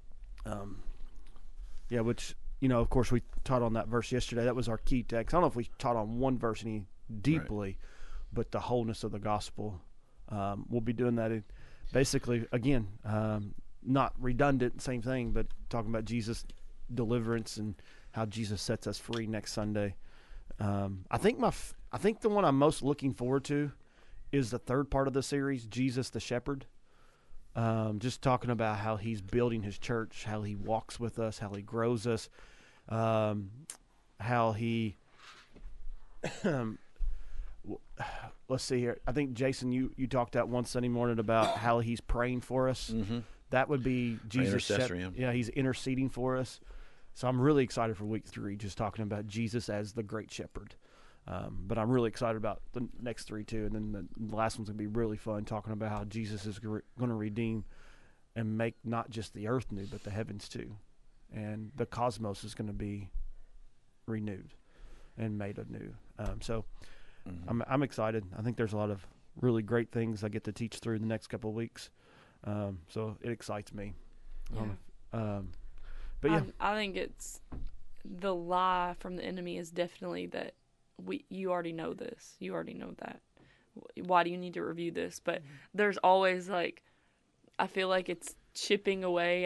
Which, of course, we taught on that verse yesterday. That was our key text. I don't know if we taught on one verse any deeply, but the wholeness of the gospel. We'll be doing that basically, again, not redundant, same thing, but talking about Jesus' deliverance and how Jesus sets us free next Sunday. I think the one I'm most looking forward to is the third part of the series, Jesus the Shepherd. Just talking about how he's building his church, how he walks with us, how he grows us, how he let's see here. I think, Jason, you talked out one Sunday morning about how he's praying for us. That would be Jesus. He's interceding for us. So I'm really excited for week 3, just talking about Jesus as the great shepherd. But I'm really excited about the next 3 too. And then the last one's going to be really fun, talking about how Jesus is going to redeem and make not just the earth new, but the heavens too. And the cosmos is going to be renewed and made anew. I'm excited. I think there's a lot of really great things I get to teach through the next couple of weeks. So it excites me. Yeah. But yeah, I think it's the lie from the enemy is definitely that you already know this. You already know that. Why do you need to review this? But there's always I feel like it's chipping away,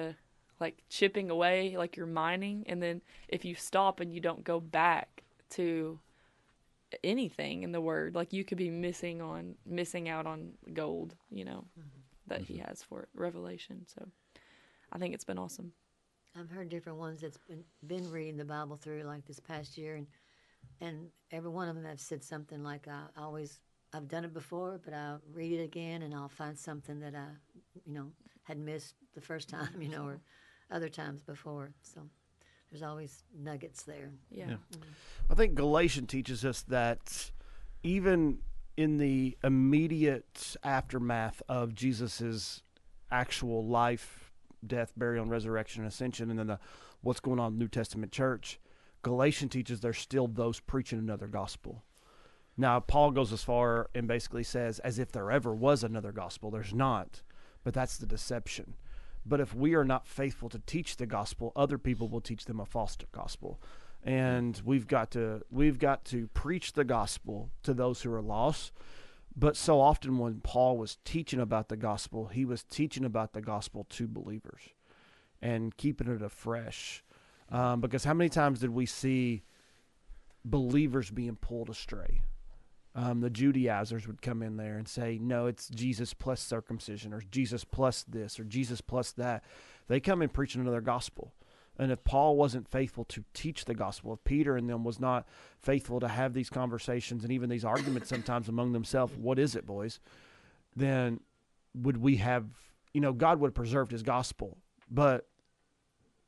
like you're mining. And then if you stop and you don't go back to anything in the word, like you could be missing out on gold, that he has for it, revelation. So I think it's been awesome. I've heard different ones that's been reading the Bible through like this past year, and every one of them have said something like, I've done it before, but I'll read it again and I'll find something that I, had missed the first time, or other times before. So there's always nuggets there. Yeah. I think Galatians teaches us that even in the immediate aftermath of Jesus's actual life, death, burial, and resurrection and ascension, and then what's going on in the New Testament church, Galatians teaches there's still those preaching another gospel. Now, Paul goes as far and basically says, as if there ever was another gospel. There's not, but that's the deception. But if we are not faithful to teach the gospel, other people will teach them a false gospel. And we've got to preach the gospel to those who are lost. But so often when Paul was teaching about the gospel, he was teaching about the gospel to believers and keeping it afresh. Because how many times did we see believers being pulled astray? The Judaizers would come in there and say, no, it's Jesus plus circumcision, or Jesus plus this, or Jesus plus that. They come in preaching another gospel. And if Paul wasn't faithful to teach the gospel, if Peter and them was not faithful to have these conversations and even these arguments sometimes among themselves, what is it, boys? Then would we have, God would have preserved his gospel. But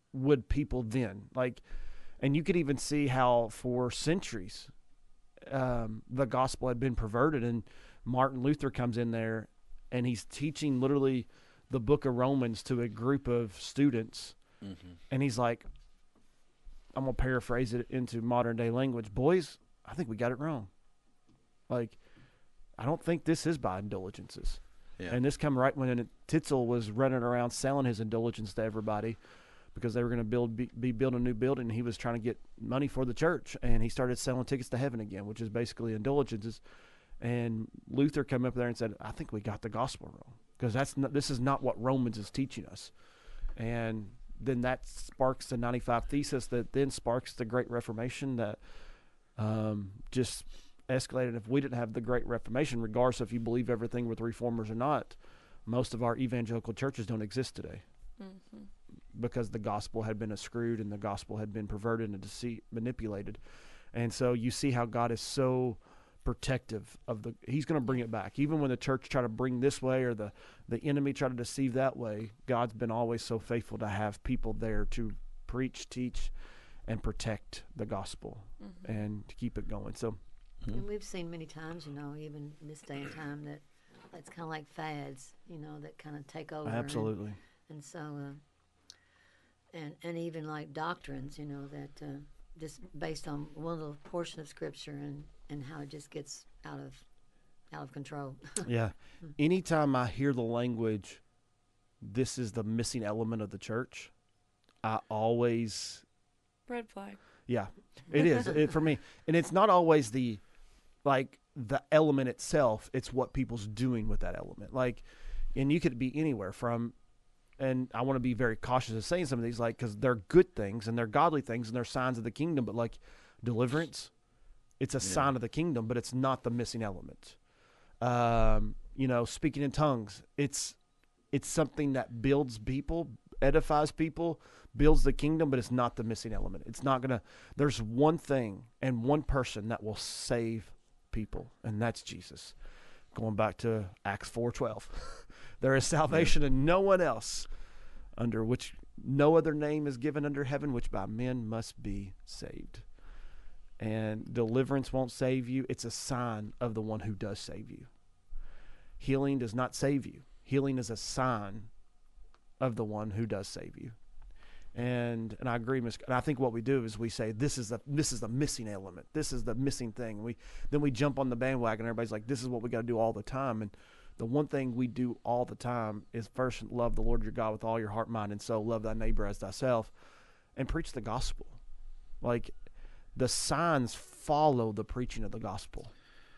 would people then like? And you could even see how for centuries the gospel had been perverted, and Martin Luther comes in there and he's teaching literally the book of Romans to a group of students. Mm-hmm. And he's like, I'm going to paraphrase it into modern day language. Boys, I think we got it wrong. Like, I don't think this is by indulgences. Yeah. And this come right when Titzel was running around selling his indulgence to everybody because they were going to be building a new building. And he was trying to get money for the church. And he started selling tickets to heaven again, which is basically indulgences. And Luther came up there and said, I think we got the gospel wrong, because this is not what Romans is teaching us. And then that sparks the 95 Thesis that then sparks the Great Reformation that just escalated. If we didn't have the Great Reformation, regardless if you believe everything with reformers or not, most of our evangelical churches don't exist today. Mm-hmm. Because the gospel had been eschewed and the gospel had been perverted and manipulated. And so you see how God is so protective of he's going to bring it back. Even when the church try to bring this way or the enemy try to deceive that way, God's been always so faithful to have people there to preach, teach, and protect the gospel and to keep it going. So, and we've seen many times, even this day and time, that it's kind of like fads, that kind of take over. Absolutely. And so, and even like doctrines, that just based on one little portion of Scripture and how it just gets out of control. Yeah. Anytime I hear the language, this is the missing element of the church, I always... Red flag. Yeah, it is for me. And it's not always the element itself. It's what people's doing with that element. And you could be anywhere from... And I want to be very cautious of saying some of these, because they're good things and they're godly things and they're signs of the kingdom. But deliverance, it's a sign of the kingdom, but it's not the missing element. Speaking in tongues, it's something that builds people, edifies people, builds the kingdom, but it's not the missing element. It's not gonna. There's one thing and one person that will save people, and that's Jesus. Going back to Acts 4:12. There is salvation in no one else, under which no other name is given under heaven, which by men must be saved. And deliverance won't save you. It's a sign of the one who does save you. Healing does not save you. Healing is a sign of the one who does save you. And I agree, and I think what we do is we say this is the missing element. This is the missing thing. Then we jump on the bandwagon. Everybody's like, this is what we got to do all the time. And the one thing we do all the time is first love the Lord your God with all your heart, mind, and soul. Love thy neighbor as thyself, and preach the gospel. The signs follow the preaching of the gospel,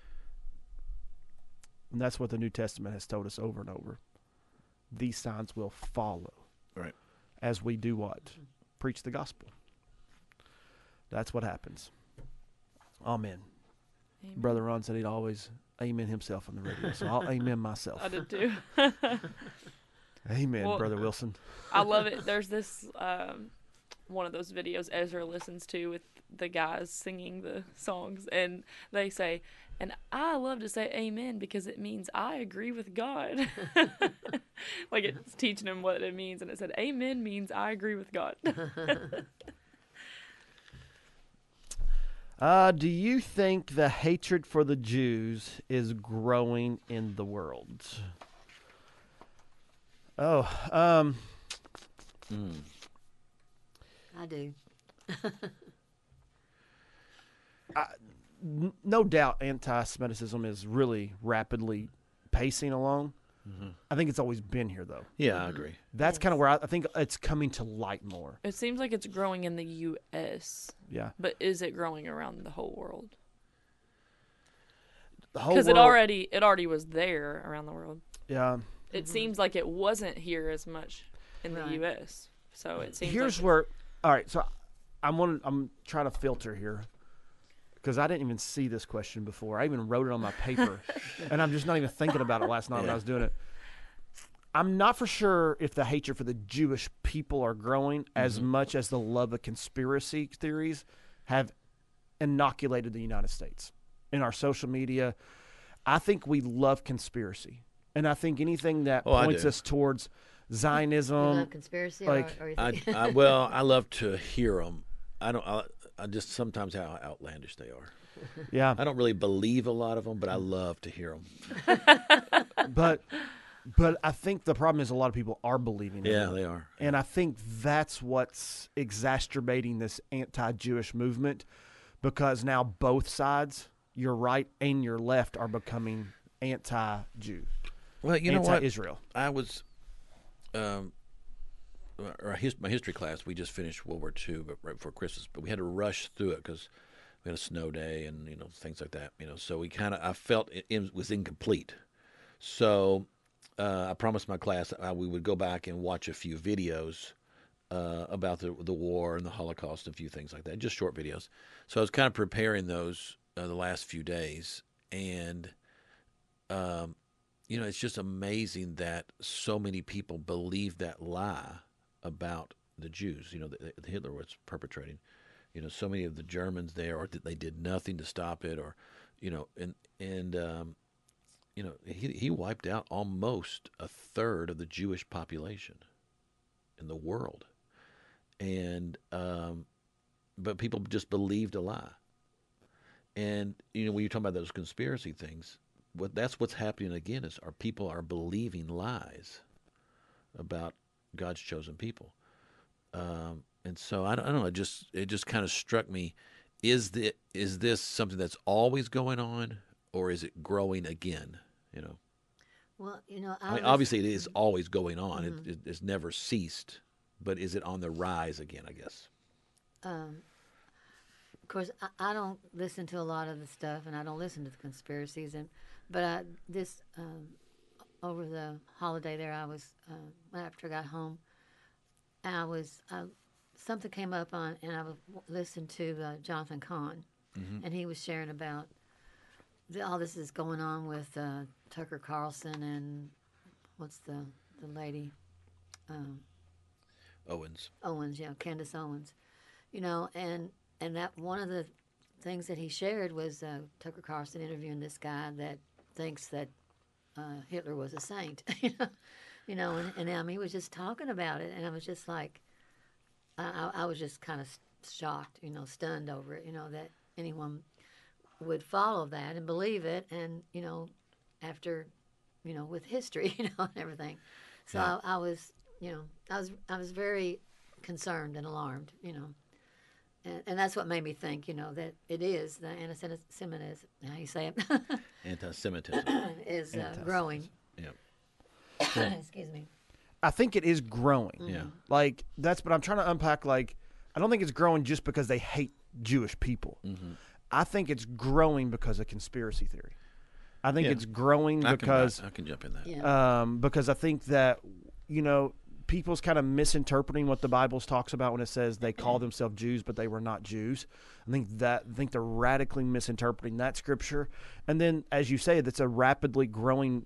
and that's what the New Testament has told us over and over. These signs will follow, right, as we do what? Preach the gospel. That's what happens. Amen. Amen. Brother Ron said he'd always amen himself on the radio, so I'll amen myself. I did too. Amen, Well, Brother Wilson. I love it. There's this one of those videos Ezra listens to with the guys singing the songs, and they say, and I love to say amen because it means I agree with God. It's teaching him what it means, and it said amen means I agree with God. Do you think the hatred for the Jews is growing in the world? Oh, I do. No doubt anti-Semitism is really rapidly pacing along. Mm-hmm. I think it's always been here, though. Yeah, I agree. That's kind of where I think it's coming to light more. It seems like it's growing in the U.S., Yeah. but is it growing around the whole world? The whole Because world, it already was there around the world. yeah. It seems like it wasn't here as much in the Right. U.S. So it seems Here's like where, all right, so I'm trying to filter here because I didn't even see this question before. I even wrote it on my paper, and I'm just not even thinking about it last night when I was doing it. I'm not for sure if the hatred for the Jewish people are growing as much as the love of conspiracy theories have inoculated the United States. In our social media, I think we love conspiracy. And I think anything that Oh, I points do. us towards You Zionism. love conspiracy, like, or you think? Well, I love to hear them. I just sometimes how outlandish they are. Yeah, I don't really believe a lot of them, but I love to hear them. but I think the problem is a lot of people are believing in Yeah, it. they are. And I think that's what's exacerbating this anti-Jewish movement, because now both sides, your right and your left, are becoming anti-Jew, Well, you know what? anti-Israel. I was, my history class. We just finished World War II, but right before Christmas. But we had to rush through it because we had a snow day and things like that. So we I felt it was incomplete. So I promised my class we would go back and watch a few videos about the war and the Holocaust and a few things like that, just short videos. So I was kind of preparing those the last few days, and it's just amazing that so many people believe that lie about the Jews, that Hitler was perpetrating. So many of the Germans there, or they did nothing to stop it, or, he wiped out almost a third of the Jewish population in the world. And, but people just believed a lie. And, when you're talking about those conspiracy things, that's what's happening again is our people are believing lies about God's chosen people. And so I don't know. It just kind of struck me: is this something that's always going on, or is it growing again? Well, I mean, obviously it is always going on. Mm-hmm. It's never ceased, but is it on the rise again? I guess. Of course, I don't listen to a lot of the stuff, and I don't listen to the conspiracies. But over the holiday there, I was after I got home, something came up on, and I listened to Jonathan Cahn, mm-hmm. and he was sharing about all this is going on with Tucker Carlson and what's the lady? Owens. Owens, yeah, Candace Owens. And that one of the things that he shared was Tucker Carlson interviewing this guy that thinks that Hitler was a saint, and I mean, he was just talking about it, and I was just like, I was just kind of shocked, stunned over it, that anyone would follow that and believe it, and after, with history, and everything. So yeah. I was very concerned and alarmed, And that's what made me think, that it is the anti-Semitism. How you say it? Anti-Semitism is growing. Yeah. Excuse me. I think it is growing. Yeah. Like but I'm trying to unpack. Like, I don't think it's growing just because they hate Jewish people. Mm-hmm. I think it's growing because of conspiracy theory. I think it's growing because I can jump in that. Yeah. Because I think that people's kind of misinterpreting what the Bible talks about when it says they call themselves Jews, but they were not Jews. I think they're radically misinterpreting that scripture. And then, as you say, that's a rapidly growing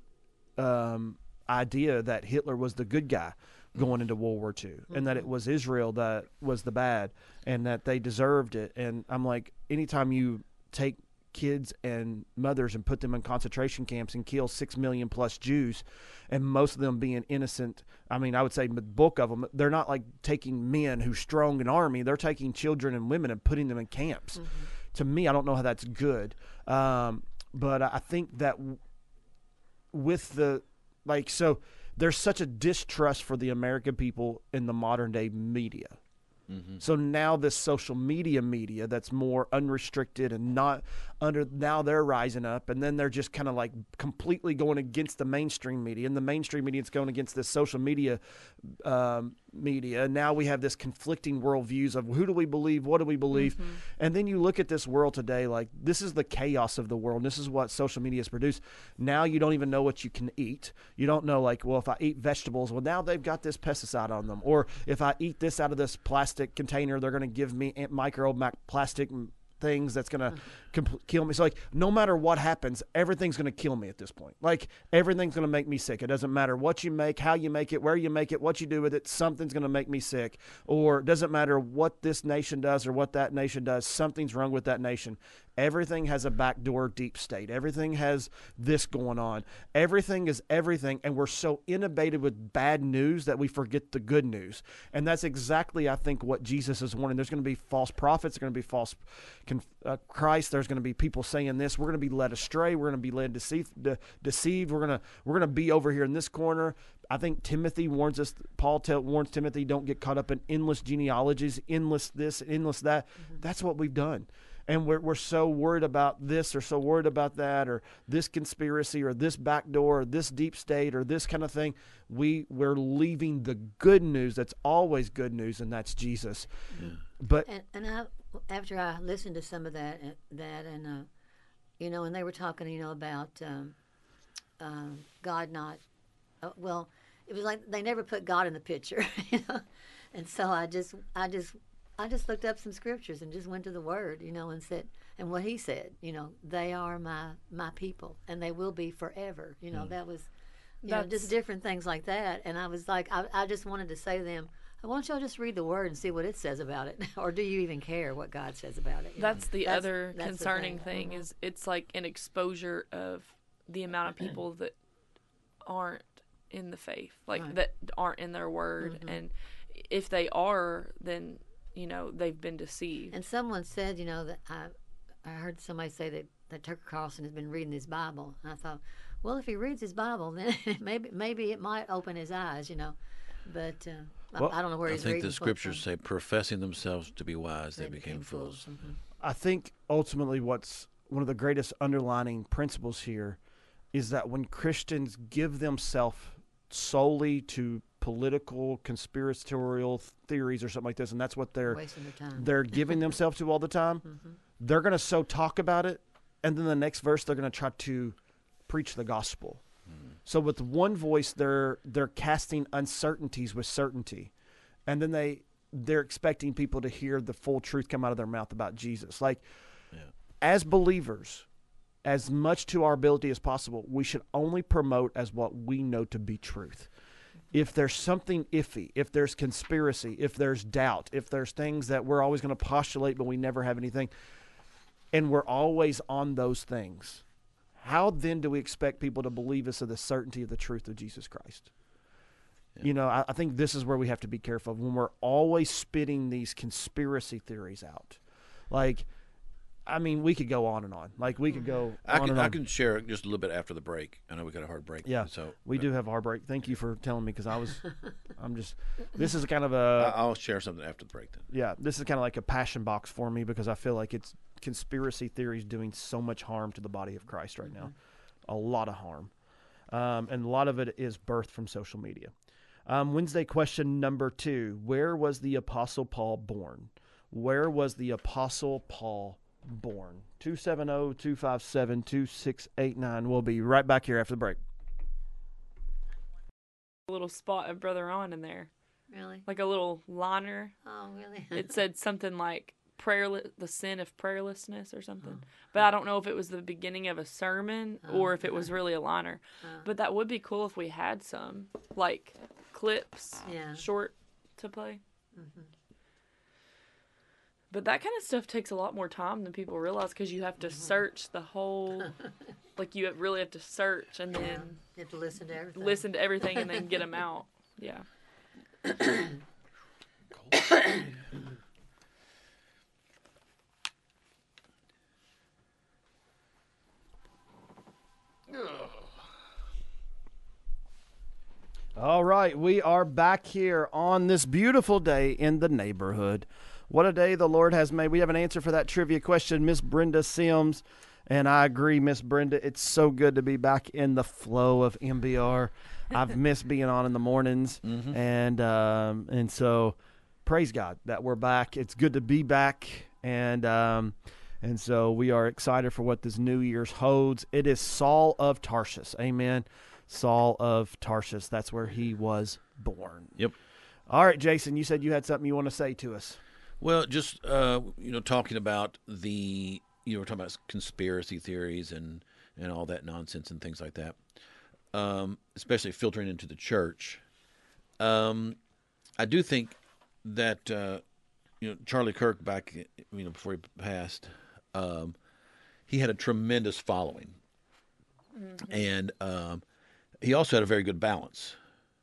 idea that Hitler was the good guy going into World War II, and that it was Israel that was the bad, and that they deserved it. And I'm like, anytime you take kids and mothers and put them in concentration camps and kill 6 million plus Jews, and most of them being innocent. I mean, I would say the bulk of them, they're not like taking men who's strong in army. They're taking children and women and putting them in camps. Mm-hmm. To me, I don't know how that's good. But I think that with so there's such a distrust for the American people in the modern day media. Mm-hmm. So now this social media that's more unrestricted and not under, now they're rising up, and then they're just kind of like completely going against the mainstream media, and the mainstream media is going against this social media media. And now we have this conflicting worldviews of who do we believe, what do we believe, mm-hmm. and then you look at this world today, like this is the chaos of the world. And this is what social media has produced. Now you don't even know what you can eat. You don't know, like, well, if I eat vegetables, well, now they've got this pesticide on them, or if I eat this out of this plastic container, they're going to give me plastic things that's going to kill me. So, like, no matter what happens, everything's going to kill me at this point. Like, everything's going to make me sick. It doesn't matter what you make, how you make it, where you make it, what you do with it, something's going to make me sick. Or it doesn't matter what this nation does or what that nation does, something's wrong with that nation. Everything has a backdoor deep state. Everything has this going on. Everything is everything, and we're so inundated with bad news that we forget the good news. And that's exactly, I think, what Jesus is wanting. There's going to be false prophets. There's going to be false Christ. There's going to be people saying this. We're going to be led astray. We're going to be led deceived. We're going to be over here in this corner. I think Timothy warns us. Paul warns Timothy, don't get caught up in endless genealogies, endless this, endless that. That's what we've done. And we're so worried about this or so worried about that or this conspiracy or this backdoor or this deep state or this kind of thing. We're leaving the good news that's always good news, and that's Jesus. Yeah. But after I listened to some of that and and they were talking, about God not, well, it was like they never put God in the picture, and so I just looked up some scriptures and just went to the Word, and said, and what He said, they are my people, and they will be forever. That was, just different things like that. And I was like, I just wanted to say to them, why don't y'all just read the Word and see what it says about it, or do you even care what God says about it? That's the other concerning thing is it's like an exposure of the amount of people that aren't in the faith, that aren't in their Word, and if they are, then they've been deceived. And someone said, that I heard somebody say that Tucker Carlson has been reading his Bible. And I thought, well, if he reads his Bible, then maybe it might open his eyes, But I don't know where he's reading. I think the scriptures say, professing themselves to be wise, they became fools. I think ultimately what's one of the greatest underlining principles here is that when Christians give themselves solely to political conspiratorial theories or something like this, and that's what they're giving themselves to all the time, they're going to so talk about it, and then the next verse they're going to try to preach the gospel. So with one voice they're casting uncertainties with certainty, and then they're expecting people to hear the full truth come out of their mouth about Jesus. As believers, as much to our ability as possible, we should only promote as what we know to be truth. If there's something iffy, if there's conspiracy, if there's doubt, if there's things that we're always going to postulate but we never have anything, and we're always on those things, how then do we expect people to believe us of the certainty of the truth of Jesus Christ? Yeah. I think this is where we have to be careful when we're always spitting these conspiracy theories out. We could go on and on. We could go on and on. I can share just a little bit after the break. I know we got a hard break. Yeah, so we do have a hard break. Thank you for telling me because this is kind of a... I'll share something after the break then. Yeah, this is kind of like a passion box for me because I feel like it's conspiracy theories doing so much harm to the body of Christ right now. A lot of harm. And a lot of it is birthed from social media. Wednesday question number 2. Where was the Apostle Paul born? Where was the Apostle Paul born? 270-257-2689. We'll be right back here after the break. A little spot of Brother On in there. Really? Like a little liner. Oh, really? It said something like the sin of prayerlessness or something. But I don't know if it was the beginning of a sermon or if it was really a liner. But that would be cool if we had some, clips, short to play. But that kind of stuff takes a lot more time than people realize because you have to search the whole, you really have to search and then... You have to listen to everything. Listen to everything and then get them out. Yeah. All right, we are back here on this beautiful day in the neighborhood. What a day the Lord has made. We have an answer for that trivia question, Miss Brenda Sims. And I agree, Miss Brenda, it's so good to be back in the flow of MBR. I've missed being on in the mornings. And so praise God that we're back. It's good to be back. And so we are excited for what this New Year's holds. It is Saul of Tarsus. Amen. Saul of Tarsus. That's where he was born. Yep. All right, Jason, you said you had something you want to say to us. Well, just, talking about we're talking about conspiracy theories and all that nonsense and things like that, especially filtering into the church. I do think that, Charlie Kirk back, before he passed, he had a tremendous following, and he also had a very good balance.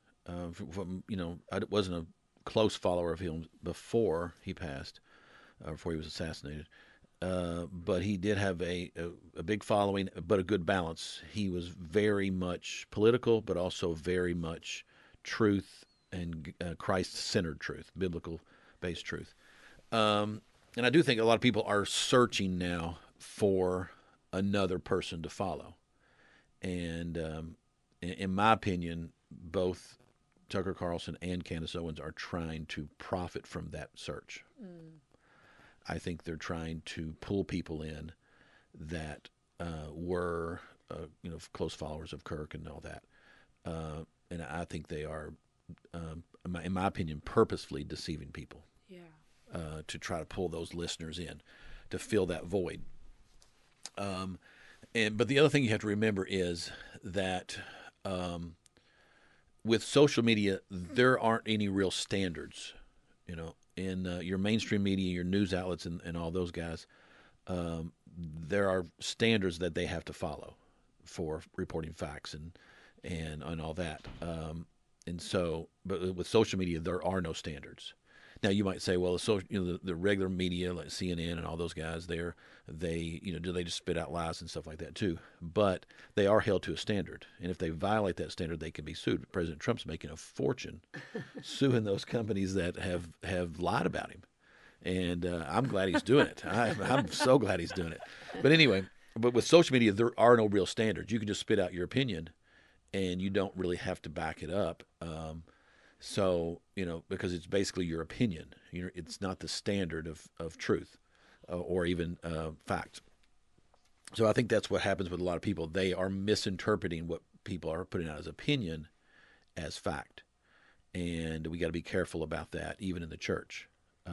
I wasn't a close follower of him before he passed, before he was assassinated. But he did have a big following, but a good balance. He was very much political, but also very much truth and Christ-centered truth, biblical-based truth. And I do think a lot of people are searching now for another person to follow. And in my opinion, both Tucker Carlson and Candace Owens are trying to profit from that search. I think they're trying to pull people in that were, close followers of Kirk and all that. And I think they are, in my opinion, purposefully deceiving people. Yeah. To try to pull those listeners in, to fill that void. But the other thing you have to remember is that with social media, there aren't any real standards. In your mainstream media, your news outlets, and all those guys, there are standards that they have to follow for reporting facts and all that. But with social media, there are no standards. Now you might say, well, the regular media like CNN and all those guys, do they just spit out lies and stuff like that too? But they are held to a standard, and if they violate that standard, they can be sued. President Trump's making a fortune suing those companies that have lied about him, and I'm glad he's doing it. I'm so glad he's doing it. But anyway, with social media, there are no real standards. You can just spit out your opinion, and you don't really have to back it up. So, because it's basically your opinion. It's not the standard of truth or even fact. So I think that's what happens with a lot of people. They are misinterpreting what people are putting out as opinion as fact. And we got to be careful about that, even in the church.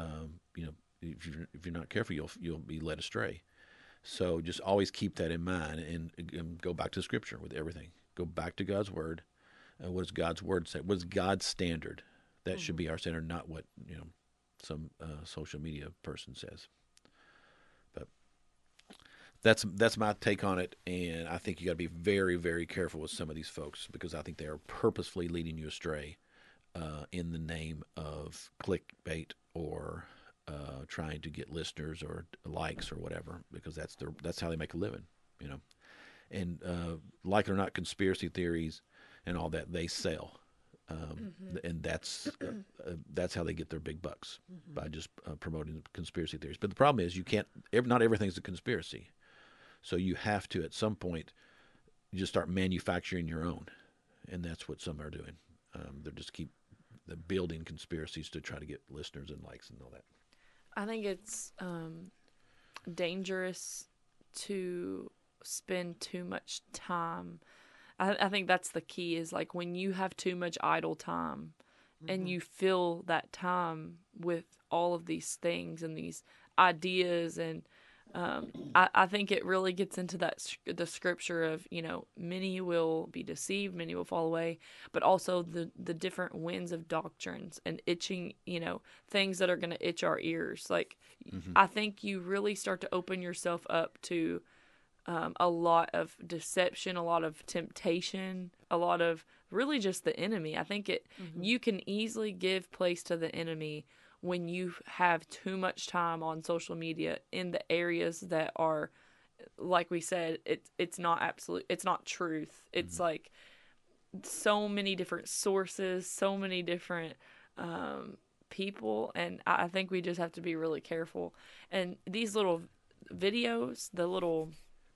If you're not careful, you'll be led astray. So just always keep that in mind and go back to Scripture with everything. Go back to God's Word. What does God's Word say? What is God's standard? That should be our standard, not what some social media person says. But that's my take on it, and I think you got to be very, very careful with some of these folks because I think they are purposefully leading you astray in the name of clickbait or trying to get listeners or likes or whatever, because that's how they make a living, And like it or not, conspiracy theories and all that, they sell, and that's how they get their big bucks, by just promoting conspiracy theories. But the problem is not everything's a conspiracy, so you have to at some point just start manufacturing your own, and that's what some are doing. They're just building conspiracies to try to get listeners and likes and all that. I think it's dangerous to spend too much time. I think that's the key, is like when you have too much idle time and you fill that time with all of these things and these ideas, and I think it really gets into the scripture of, many will be deceived, many will fall away, but also the different winds of doctrines and itching, things that are going to itch our ears. Like, I think you really start to open yourself up to a lot of deception, a lot of temptation, a lot of really just the enemy. I think you can easily give place to the enemy when you have too much time on social media in the areas that are, like we said, it's not absolute, it's not truth. It's like so many different sources, so many different people, and I think we just have to be really careful. And these little videos, the little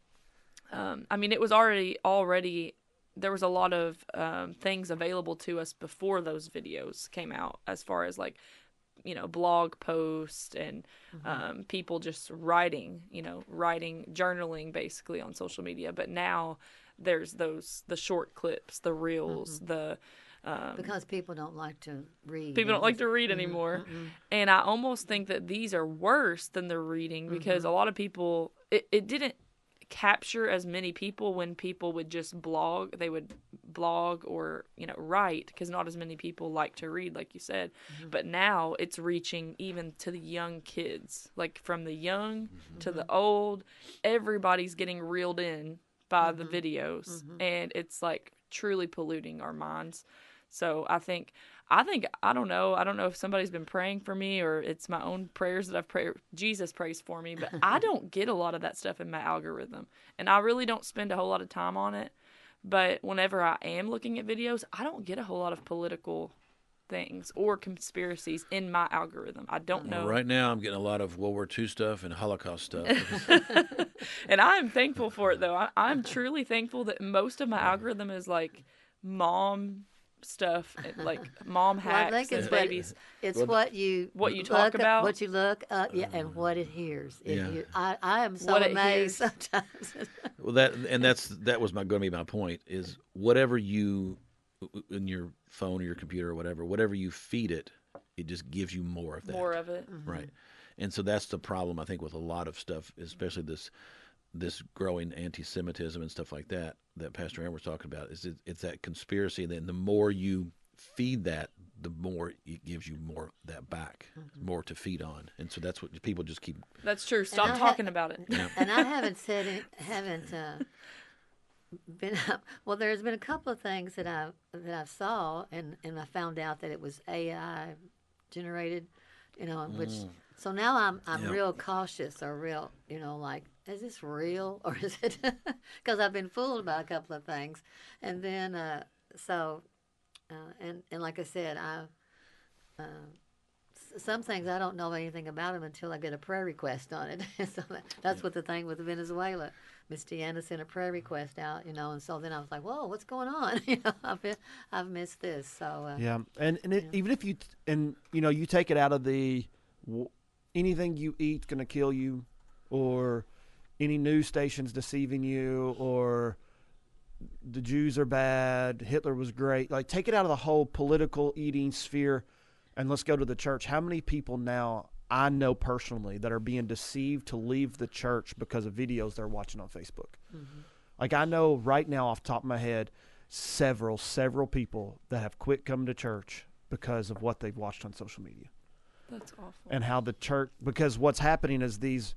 it was already there was a lot of things available to us before those videos came out, as far as like, blog posts and people just writing, journaling basically on social media. But now there's the short clips, the reels, because people don't like to read. People don't like to read anymore. And I almost think that these are worse than the reading, because a lot of people, it didn't capture as many people when people would just blog. They would blog or, write, because not as many people like to read, like you said. But now it's reaching even to the young kids, like from the young to the old. Everybody's getting reeled in by the videos, and it's like truly polluting our minds. So I think I don't know if somebody's been praying for me or it's my own prayers that I've prayed. Jesus prays for me, but I don't get a lot of that stuff in my algorithm, and I really don't spend a whole lot of time on it. But whenever I am looking at videos, I don't get a whole lot of political things or conspiracies in my algorithm. I don't know. Well, right now, I'm getting a lot of World War II stuff and Holocaust stuff. And I'm thankful for it, though. I'm truly thankful that most of my algorithm is like mom stuff, like mom hacks and babies. It's what you talk about, what you look up, and what it hears. Yeah. I am so amazed sometimes. Well, that was going to be my point. Is whatever you in your phone or your computer or whatever you feed it, it just gives you more of that. More of it, right? And so that's the problem, I think, with a lot of stuff, especially this growing anti-Semitism and stuff like that Pastor Aaron was talking about. It's that conspiracy, and then the more you feed that, the more it gives you more of that back, more to feed on, and so that's what people just keep. That's true. Stop talking about it. Yeah. And I haven't been up. Well, there's been a couple of things that I saw, and I found out that it was AI generated, which. So now I'm real cautious, or real, like, is this real, or is it? Because I've been fooled by a couple of things, and then and like I said, some things I don't know anything about them until I get a prayer request on it. So that's what the thing with Venezuela. Miss Deanna sent a prayer request out, and so then I was like, whoa, what's going on? I've missed this. So yeah, and even if you you take it out of the anything you eat's going to kill you, or any news stations deceiving you, or the Jews are bad, Hitler was great. Like, take it out of the whole political eating sphere, and let's go to the church. How many people now I know personally that are being deceived to leave the church because of videos they're watching on Facebook? Like, I know right now off the top of my head several people that have quit coming to church because of what they've watched on social media. That's awful. And how the church, because what's happening is these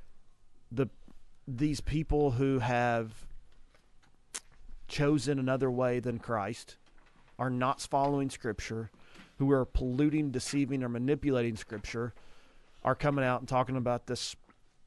people who have chosen another way than Christ, are not following Scripture, who are polluting, deceiving, or manipulating Scripture, are coming out and talking about this.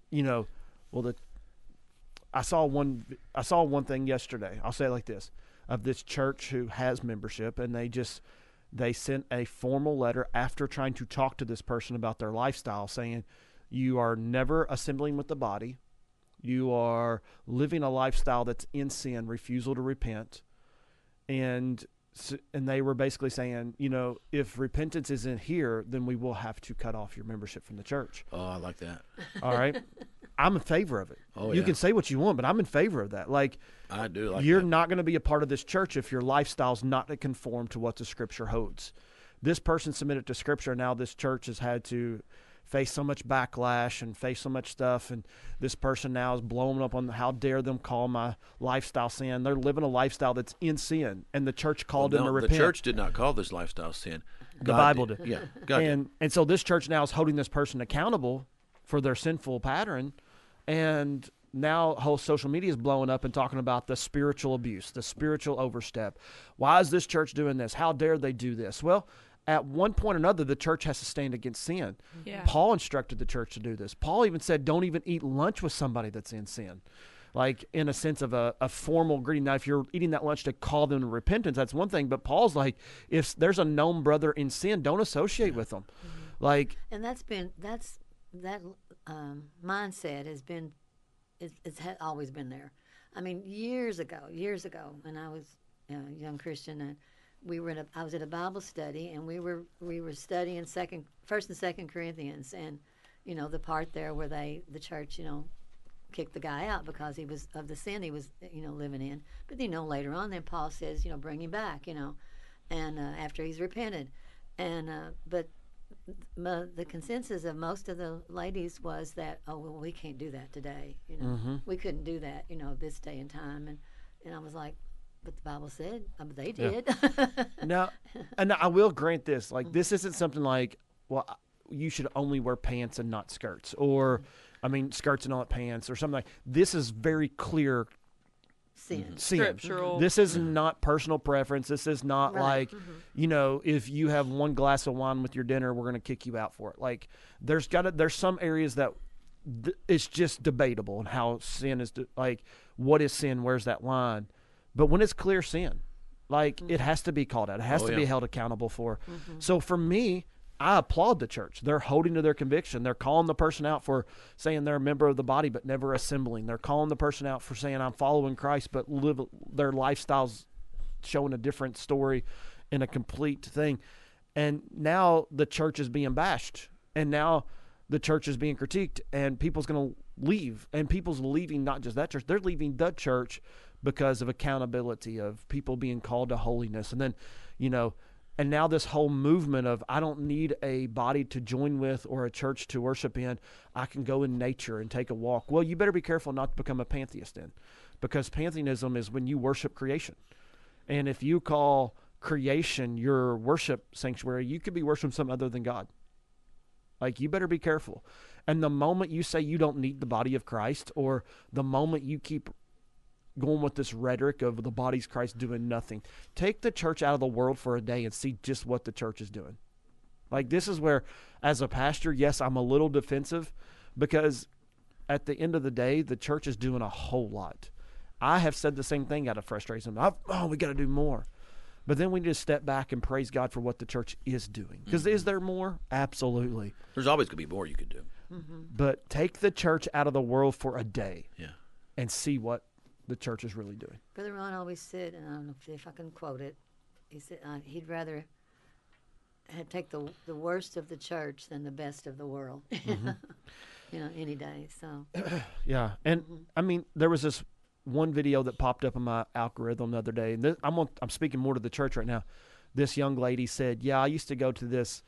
I saw one thing yesterday. I'll say it like this: of this church who has membership, and they sent a formal letter after trying to talk to this person about their lifestyle, saying, you are never assembling with the body. You are living a lifestyle that's in sin, refusal to repent. And they were basically saying, if repentance isn't here, then we will have to cut off your membership from the church. Oh, I like that. All right. I'm in favor of it. Oh, you yeah. can say what you want, but I'm in favor of that. Like, I do like you're that. not going to be a part of this church if your lifestyle's not to conform to what the Scripture holds. This person submitted to Scripture. Now this church has had to face so much backlash and face so much stuff, and this person now is blowing up on how dare them call my lifestyle sin. They're living a lifestyle that's in sin, and the church called them to repent. The church did not call this lifestyle sin. The Bible did. Yeah, God did. And so this church now is holding this person accountable for their sinful pattern, and now whole social media is blowing up and talking about the spiritual abuse, the spiritual overstep. Why is this church doing this? How dare they do this? Well, at one point or another, the church has to stand against sin. Yeah. Paul instructed the church to do this. Paul even said, don't even eat lunch with somebody that's in sin. Like, in a sense of a formal greeting. Now, if you're eating that lunch to call them to repentance, that's one thing. But Paul's like, if there's a known brother in sin, don't associate with them. Like, and that mindset has been, it's always been there. I mean, years ago, when I was a young Christian, and I was at a Bible study, and we were studying First and Second Corinthians, and the part there where the church kicked the guy out because he was of the sin he was living in. But later on, then Paul says bring him back, and after he's repented, and but the consensus of most of the ladies was that, oh, well, we can't do that today. You know, we couldn't do that, you know, this day and time. And I was like, but the Bible said they did. Now, and I will grant this, like, this isn't something like, well, you should only wear pants and not skirts, or, I mean, skirts and not pants, or something like. This is very clear Sin. Scriptural. This is not personal preference. This is not Right. like, you know, if you have one glass of wine with your dinner, we're going to kick you out for it. Like, there's some areas that it's just debatable and how sin is, like, what is sin? Where's that line? But when it's clear sin, like, it has to be called out. It has to be held accountable for. So for me, I applaud the church. They're holding to their conviction. They're calling the person out for saying they're a member of the body but never assembling. They're calling the person out for saying I'm following Christ but their lifestyle's showing a different story in a complete thing. And now the church is being bashed. And now the church is being critiqued. And people's going to leave. And people's leaving not just that church. They're leaving the church because of accountability, of people being called to holiness. And then, you know, and now this whole movement of I don't need a body to join with or a church to worship in. I can go in nature and take a walk. Well, you better be careful not to become a pantheist then, because pantheism is when you worship creation. And if you call creation your worship sanctuary, you could be worshiping something other than God. Like, you better be careful. And the moment you say you don't need the body of Christ, or the moment you keep going with this rhetoric of the body's Christ doing nothing, take the church out of the world for a day and see just what the church is doing. Like, this is where, as a pastor, yes, I'm a little defensive, because at the end of the day, the church is doing a whole lot. I have said the same thing out of frustration. We got to do more. But then we need to step back and praise God for what the church is doing. Because is there more? Absolutely. There's always going to be more you could do. But take the church out of the world for a day Yeah. and see what the church is really doing. Brother Ron always said, and I don't know if I can quote it, he said he'd rather take the worst of the church than the best of the world. You know, any day. So Yeah. And I mean, there was this one video that popped up in my algorithm the other day, and I'm speaking more to the church right now. This young lady said, yeah, I used to go to this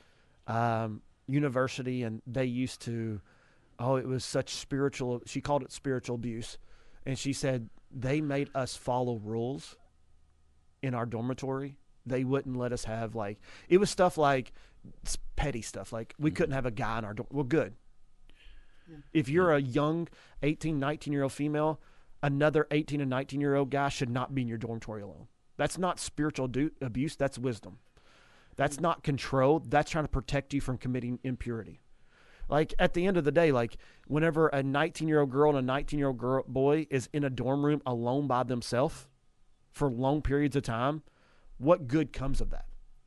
university, and they used to, it was such spiritual, she called it spiritual abuse. And she said, they made us follow rules in our dormitory. They wouldn't let us have, like, it was stuff like petty stuff. Like, we couldn't have a guy in our dorm. Well, good. Yeah. If you're a young 18, 19-year-old female, another 18 and 19-year-old guy should not be in your dormitory alone. That's not spiritual abuse. That's wisdom. That's not control. That's trying to protect you from committing impurity. Like, at the end of the day, like, whenever a 19-year-old girl and a 19-year-old boy is in a dorm room alone by themselves for long periods of time, what good comes of that?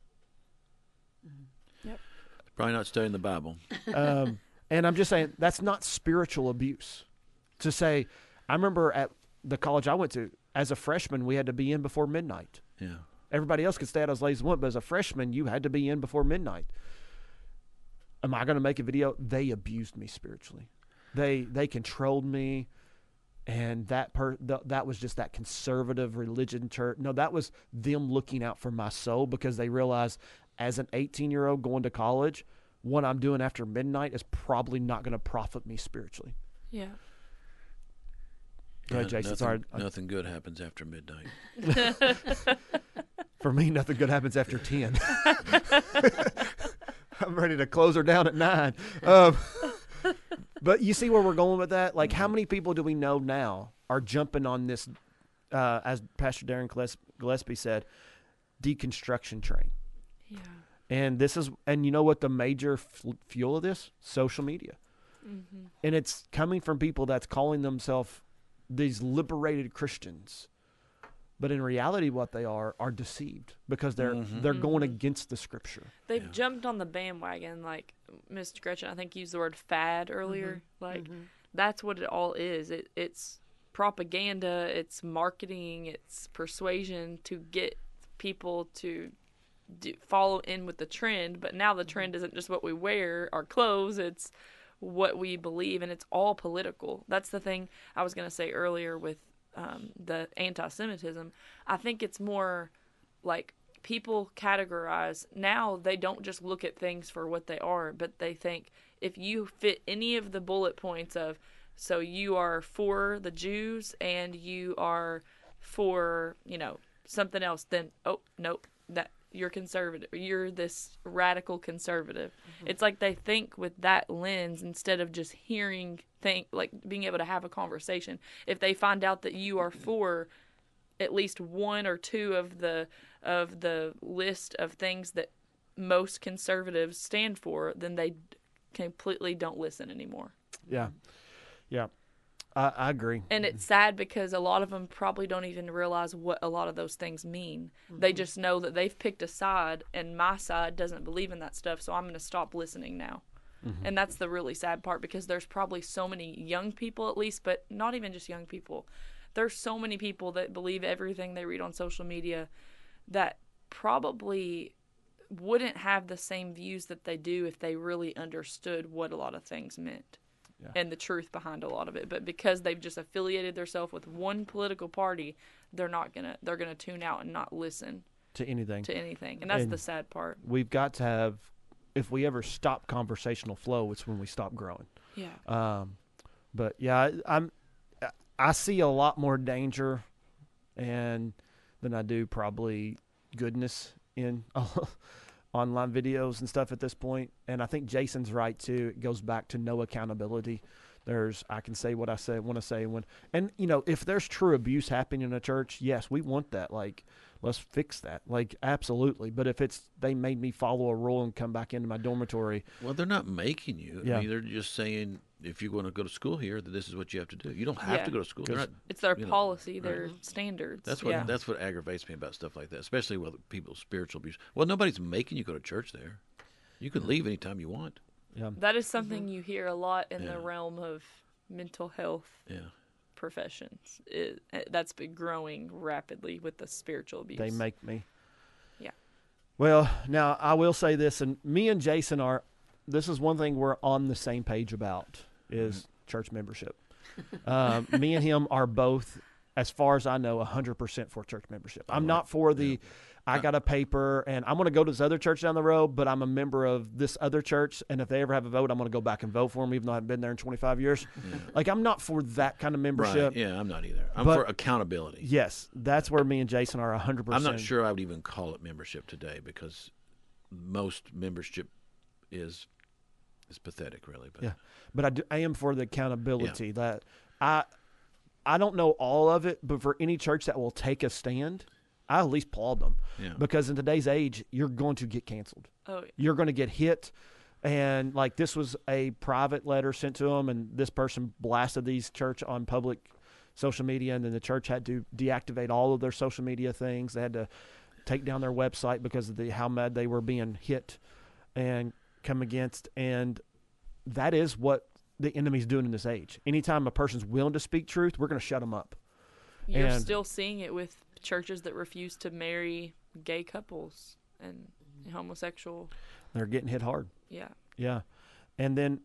Yep. Probably not studying the Bible. And I'm just saying, that's not spiritual abuse. To say, I remember at the college I went to, as a freshman, we had to be in before midnight. Yeah. Everybody else could stay out as late as one, but as a freshman, you had to be in before midnight. Am I going to make a video? They abused me spiritually. They controlled me, and that was just that conservative religion church. No, that was them looking out for my soul, because they realized as an 18-year-old going to college, what I'm doing after midnight is probably not going to profit me spiritually. Yeah. Go ahead, Jason. Nothing, Sorry. nothing good happens after midnight. For me, nothing good happens after 10. I'm ready to close her down at 9. But you see where we're going with that? Like, how many people do we know now are jumping on this, as Pastor Darren Gillespie said, deconstruction train? Yeah. And you know what the major fuel of this? Social media. Mm-hmm. And it's coming from people that's calling themselves these liberated Christians. But in reality, what they are deceived, because they're going against the Scripture. They've jumped on the bandwagon, like Mr. Gretchen, I think, used the word fad earlier. Like, that's what it all is. It's propaganda, it's marketing, it's persuasion to get people to follow in with the trend. But now the trend isn't just what we wear, our clothes, it's what we believe, and it's all political. That's the thing I was going to say earlier with the anti-Semitism. I think it's more like people categorize now. They don't just look at things for what they are, but they think if you fit any of the bullet points of, so you are for the Jews and you are for, something else, then, oh, nope, that you're conservative. You're this radical conservative. Mm-hmm. It's like they think with that lens instead of just like being able to have a conversation. If they find out that you are for at least one or two of the list of things that most conservatives stand for, then they completely don't listen anymore. Yeah. Yeah. I agree. And it's sad because a lot of them probably don't even realize what a lot of those things mean. Mm-hmm. They just know that they've picked a side, and my side doesn't believe in that stuff, so I'm going to stop listening now. Mm-hmm. And that's the really sad part, because there's probably so many young people, at least, but not even just young people. There's so many people that believe everything they read on social media that probably wouldn't have the same views that they do if they really understood what a lot of things meant. Yeah. And the truth behind a lot of it. But because they've just affiliated themselves with one political party, they're gonna tune out and not listen to anything. And that's the sad part. We've got to have, if we ever stop conversational flow, it's when we stop growing. Yeah. But yeah, I see a lot more danger than I do probably goodness in online videos and stuff at this point. And I think Jason's right too. It goes back to no accountability. I can say what I want to say and if there's true abuse happening in a church, yes, we want that. Like, let's fix that. Like, absolutely. But if they made me follow a rule and come back into my dormitory. Well, they're not making you. Yeah. I mean, they're just saying, if you're going to go to school here, that this is what you have to do. You don't have to go to school. It's their policy, their standards. That's what aggravates me about stuff like that, especially with people's spiritual abuse. Well, nobody's making you go to church there. You can leave anytime you want. Yeah. That is something you hear a lot in the realm of mental health professions. That's been growing rapidly with the spiritual abuse. They make me. Yeah. Well, now I will say this, and me and Jason this is one thing we're on the same page about, is church membership. Me and him are both, as far as I know, 100% for church membership. I'm not for I got a paper and I'm going to go to this other church down the road, but I'm a member of this other church, and if they ever have a vote, I'm going to go back and vote for them, even though I haven't been there in 25 years. Yeah. Like, I'm not for that kind of membership. Right. Yeah, I'm not either. I'm for accountability. Yes, that's where me and Jason are 100%. I'm not sure I would even call it membership today, because most membership is pathetic, really. But. Yeah, but I am for the accountability. That I don't know all of it, but for any church that will take a stand, I at least applaud them. Yeah. Because in today's age, you're going to get canceled. Oh, yeah. You're going to get hit. And like, this was a private letter sent to them, and this person blasted these church on public social media, and then the church had to deactivate all of their social media things. They had to take down their website because of how mad they were being hit and come against. And that is what the enemy's doing in this age. Anytime a person's willing to speak truth, we're going to shut them up. You're still seeing it with churches that refuse to marry gay couples and homosexual. They're getting hit hard. Yeah. Yeah. And then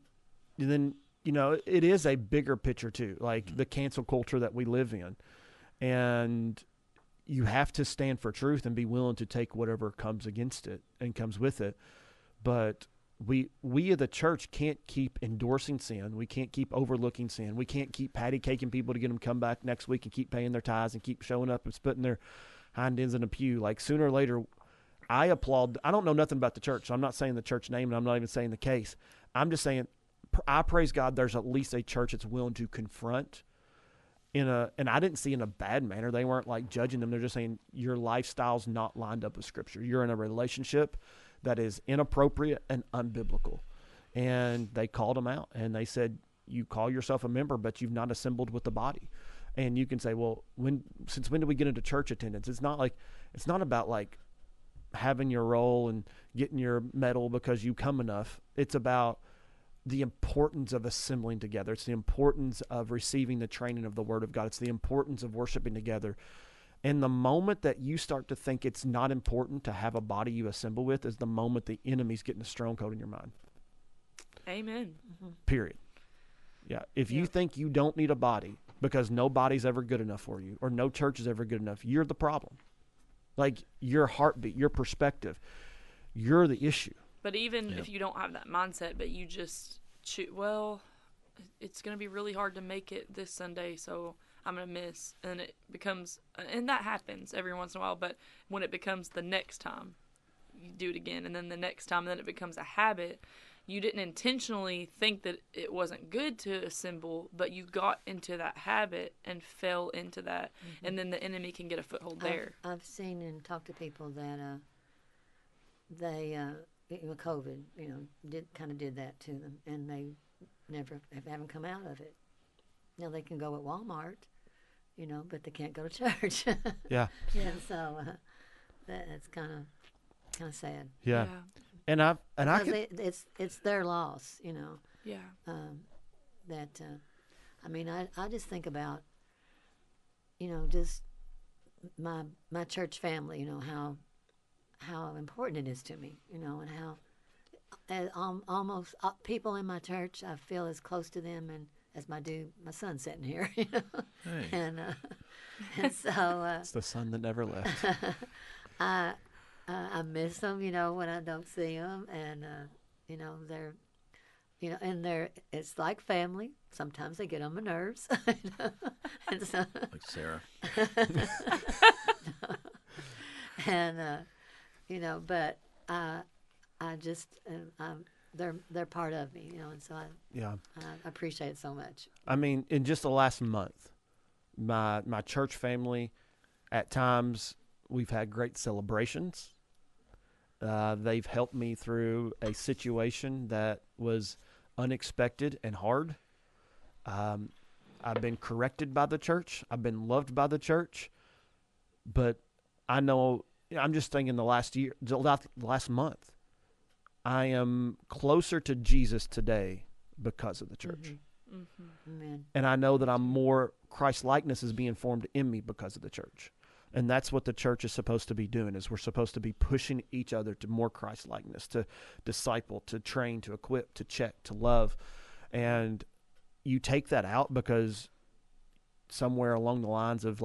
it is a bigger picture too, like the cancel culture that we live in. And you have to stand for truth and be willing to take whatever comes against it and comes with it. But we as the church can't keep endorsing sin. We can't keep overlooking sin. We can't keep patty caking people to get them to come back next week and keep paying their tithes and keep showing up and spitting their hind ends in a pew. Like, sooner or later, I applaud. I don't know nothing about the church, so I'm not saying the church name, and I'm not even saying the case. I'm just saying, I praise God there's at least a church that's willing to confront and I didn't see in a bad manner. They weren't like judging them. They're just saying your lifestyle's not lined up with Scripture. You're in a relationship that is inappropriate and unbiblical. And they called them out, and they said, you call yourself a member, but you've not assembled with the body. And you can say, well, since when did we get into church attendance? It's not about like having your role and getting your medal because you come enough. It's about the importance of assembling together. It's the importance of receiving the training of the Word of God. It's the importance of worshiping together. And the moment that you start to think it's not important to have a body you assemble with is the moment the enemy's getting a stronghold in your mind. Amen. Mm-hmm. Period. Yeah. If you think you don't need a body because no body's ever good enough for you or no church is ever good enough, you're the problem. Like your heartbeat, your perspective, you're the issue. But even Yeah. if you don't have that mindset, but you just well, it's going to be really hard to make it this Sunday, so I'm going to miss. And it becomes, and that happens every once in a while, but when it becomes the next time, you do it again, and then the next time, then it becomes a habit. You didn't intentionally think that it wasn't good to assemble, but you got into that habit and fell into that, and then the enemy can get a foothold there. I've seen and talked to people that they with COVID, did that to them, and they haven't come out of it. Now they can go at Walmart, but they can't go to church. Yeah. And so that's kind of sad. Yeah. And I Because could, it's their loss, Yeah. that I just think about just my church family, how important it is to me, and how almost people in my church I feel as close to them and as my son sitting here, Hey. and so it's the son that never left. I miss them, when I don't see them, and they're, it's like family. Sometimes they get on my nerves, and so, Like Sarah. and but I just they're part of me, and so Yeah. I appreciate it so much. I mean, in just the last month, my church family, at times we've had great celebrations. They've helped me through a situation that was unexpected and hard. I've been corrected by the church. I've been loved by the church. But I know, I'm just thinking the last month, I am closer to Jesus today because of the church. Amen. And I know that I'm more, Christ-likeness is being formed in me because of the church. And that's what the church is supposed to be doing, is we're supposed to be pushing each other to more Christ-likeness, to disciple, to train, to equip, to check, to love. And you take that out because somewhere along the lines of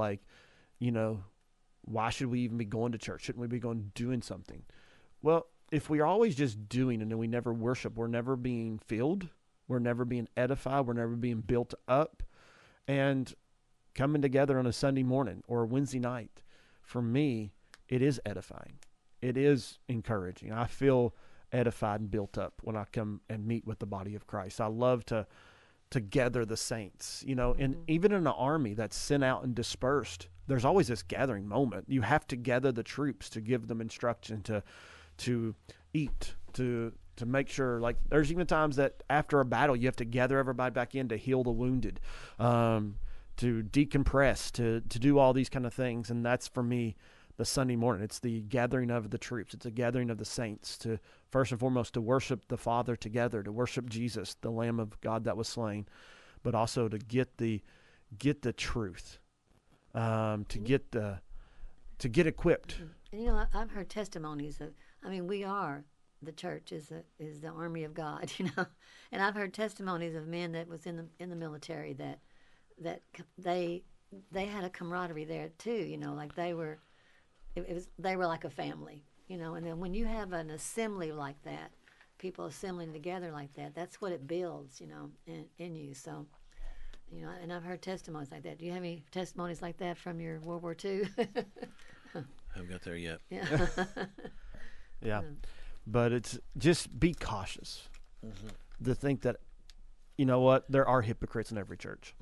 why should we even be going to church? Shouldn't we be doing something? Well, if we're always just doing and then we never worship, we're never being filled, we're never being edified, we're never being built up. And coming together on a Sunday morning or a Wednesday night, for me, it is edifying. It is encouraging. I feel edified and built up when I come and meet with the body of Christ. I love to gather the saints, and even in an army that's sent out and dispersed, there's always this gathering moment. You have to gather the troops to give them instruction to eat, to make sure, like there's even times that after a battle, you have to gather everybody back in to heal the wounded, to decompress, to do all these kind of things. And that's, for me, the Sunday morning. It's the gathering of the troops. It's a gathering of the saints to, first and foremost, to worship the Father together, to worship Jesus, the Lamb of God that was slain, but also to get the truth, to get equipped. And I've heard testimonies of, we are, the church is the army of God, and I've heard testimonies of men that was in the military that they had a camaraderie there too, like they were like a family, and then when you have an assembly like that, people assembling together like that, that's what it builds, in you. So, and I've heard testimonies like that. Do you have any testimonies like that from your World War II? Haven't got there yet. Yeah. Yeah. But it's just be cautious to think that, there are hypocrites in every church.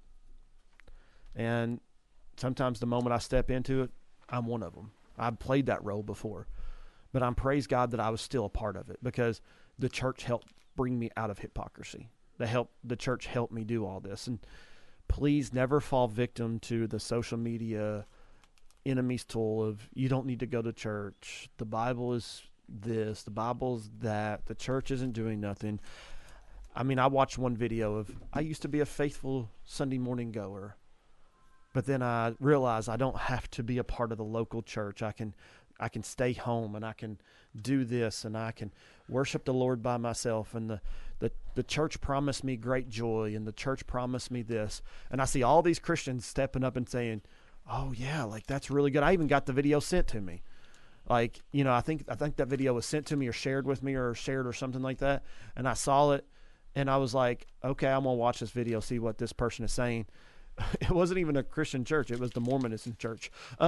And sometimes the moment I step into it, I'm one of them. I've played that role before. But I'm praise God that I was still a part of it, because the church helped bring me out of hypocrisy. The church helped me do all this. And please never fall victim to the social media enemy's tool of, you don't need to go to church. The Bible is this, the Bible's that, the church isn't doing nothing. I watched one video of, I used to be a faithful Sunday morning goer, but then I realized I don't have to be a part of the local church. I can stay home and I can do this and I can worship the Lord by myself. And the church promised me great joy, and the church promised me this. And I see all these Christians stepping up and saying, oh yeah, like that's really good. I even got the video sent to me. Like, you know, I think that video was sent to me or shared with me or shared or something like that. And I saw it and I was like, okay, I'm going to watch this video, see what this person is saying. It wasn't even a Christian church. It was the Mormonism church.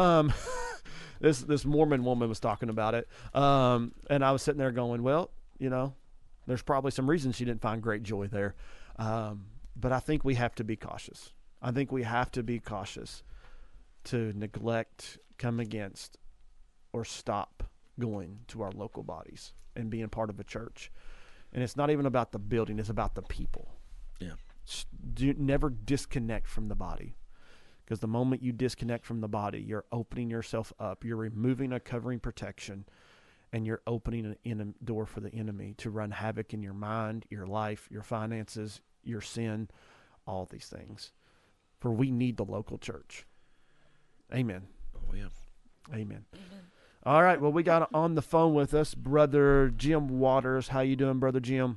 This Mormon woman was talking about it. And I was sitting there going, well, you know, there's probably some reasons she didn't find great joy there. But I think we have to be cautious. I think we have to be cautious to neglect, come against, or stop going to our local bodies and being part of a church. And it's not even about the building, it's about the people. Yeah. Never disconnect from the body. Because the moment you disconnect from the body, you're opening yourself up. You're removing a covering protection, and you're opening a door for the enemy to run havoc in your mind, your life, your finances, your sin, all these things. For we need the local church. Amen. Oh, yeah. Amen. All right. Well, we got on the phone with us Brother Jim Waters. How you doing, Brother Jim?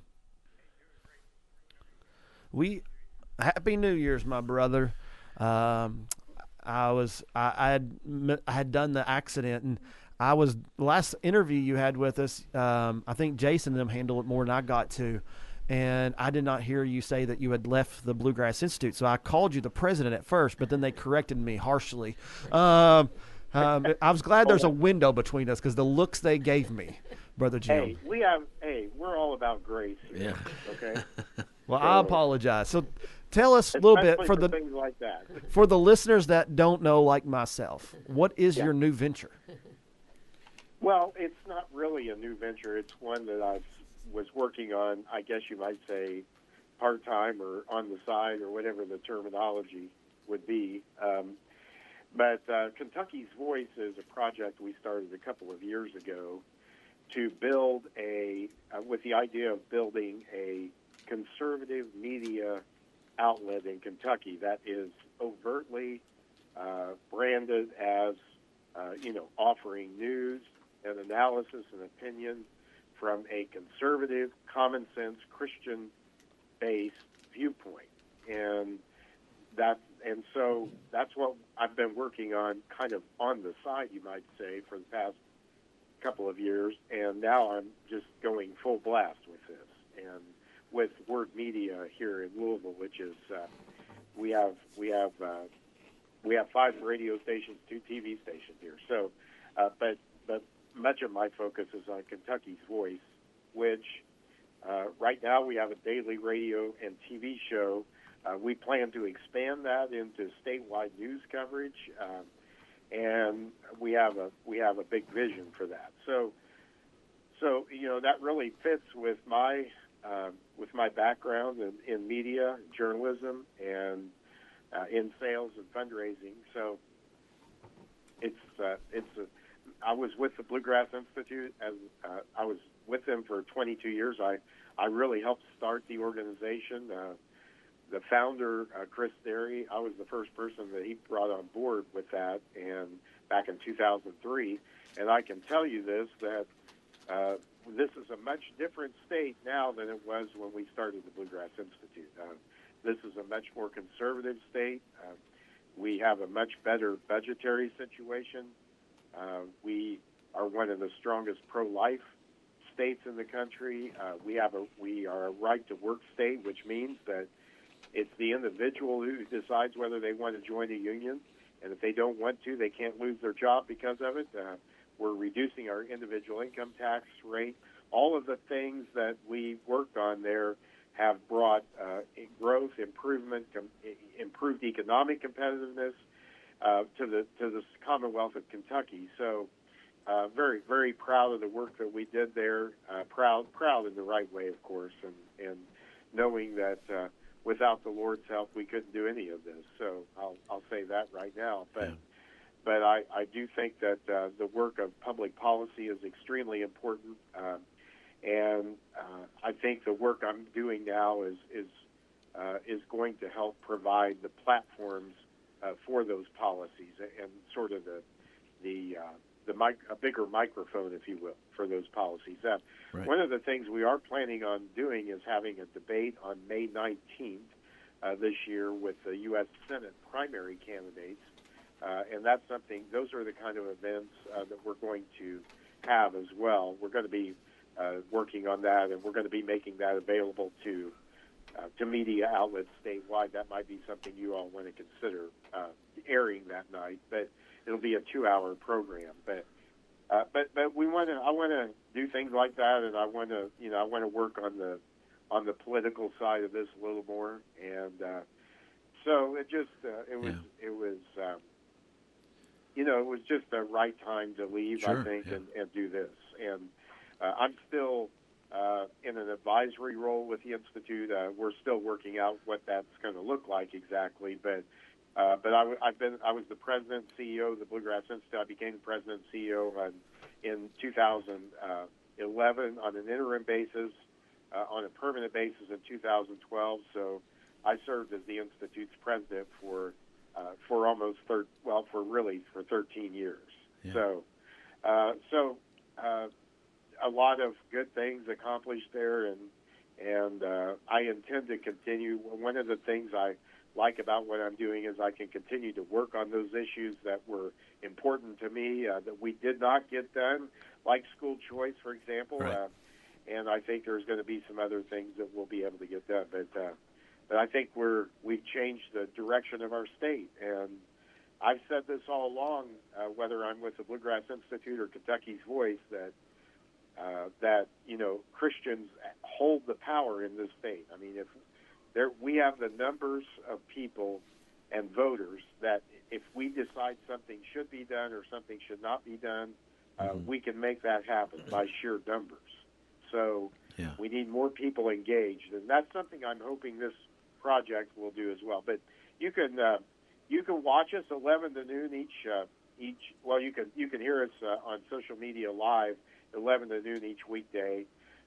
Happy New Year's, my brother. I had done the accident, and I was last interview you had with us. I think Jason and them handled it more than I got to, and I did not hear you say that you had left the Bluegrass Institute. So I called you the president at first, but then they corrected me harshly. I was glad there's a window between us because the looks they gave me, Brother Jim. We're all about grace here, okay? Well, I apologize. So tell us a little bit for things like that. For the listeners that don't know, like myself, what is your new venture? Well, it's not really a new venture. It's one that I was working on, I guess you might say, part-time or on the side or whatever the terminology would be. But Kentucky's Voice is a project we started a couple of years ago to build with the idea of building a conservative media outlet in Kentucky that is overtly branded as, offering news and analysis and opinion from a conservative, common sense, Christian-based viewpoint. And so that's what I've been working on kind of on the side, you might say, for the past couple of years. And now I'm just going full blast with this. And with Word Media here in Louisville, which is we have 5 radio stations, 2 TV stations here. So, but much of my focus is on Kentucky's Voice, which right now we have a daily radio and TV show. We plan to expand that into statewide news coverage, and we have a big vision for that. So that really fits with my background in media, journalism, and in sales and fundraising. So I was with the Bluegrass Institute as I was with them for 22 years. I really helped start the organization. The founder, Chris Derry, I was the first person that he brought on board with that, and back in 2003. And I can tell you that this is a much different state now than it was when we started the Bluegrass Institute. This is a much more conservative state. We have a much better budgetary situation. We are one of the strongest pro-life states in the country. We are a right-to-work state, which means that it's the individual who decides whether they want to join a union, and if they don't want to, they can't lose their job because of it. We're reducing our individual income tax rate. All of the things that we worked on there have brought growth, improvement, improved economic competitiveness to the Commonwealth of Kentucky. So very, very proud of the work that we did there. Proud in the right way, of course, and knowing that without the Lord's help, we couldn't do any of this. So I'll say that right now. But I do think that the work of public policy is extremely important, and I think the work I'm doing now is going to help provide the platforms for those policies and sort of a bigger microphone, if you will, for those policies. Right. One of the things we are planning on doing is having a debate on May 19th this year with the U.S. Senate primary candidates And that's something, those are the kind of events that we're going to have as well. We're going to be working on that, and we're going to be making that available to media outlets statewide. That might be something you all want to consider airing that night, but it'll be a 2-hour program. But I want to do things like that, and I want to work on the political side of this a little more, and so it was just the right time to leave, Sure, I think, yeah. and do this. And I'm still in an advisory role with the Institute. We're still working out what that's going to look like exactly, but I was the president and CEO of the Bluegrass Institute. I became the president and CEO in 2011 on an interim basis, on a permanent basis in 2012. So I served as the Institute's president for almost 13 years. Yeah. So a lot of good things accomplished there, and I intend to continue. One of the things I like about what I'm doing is I can continue to work on those issues that were important to me that we did not get done, like school choice, for example. Right. And I think there's going to be some other things that we'll be able to get done. But I think we've changed the direction of our state. And I've said this all along, whether I'm with the Bluegrass Institute or Kentucky's Voice, that Christians hold the power in this state. I mean, we have the numbers of people and voters that if we decide something should be done or something should not be done, we can make that happen by sheer numbers. So we need more people engaged, and that's something I'm hoping this project will do as well. But you can watch us 11 to noon each. Well, you can hear us on social media live 11 to noon each weekday,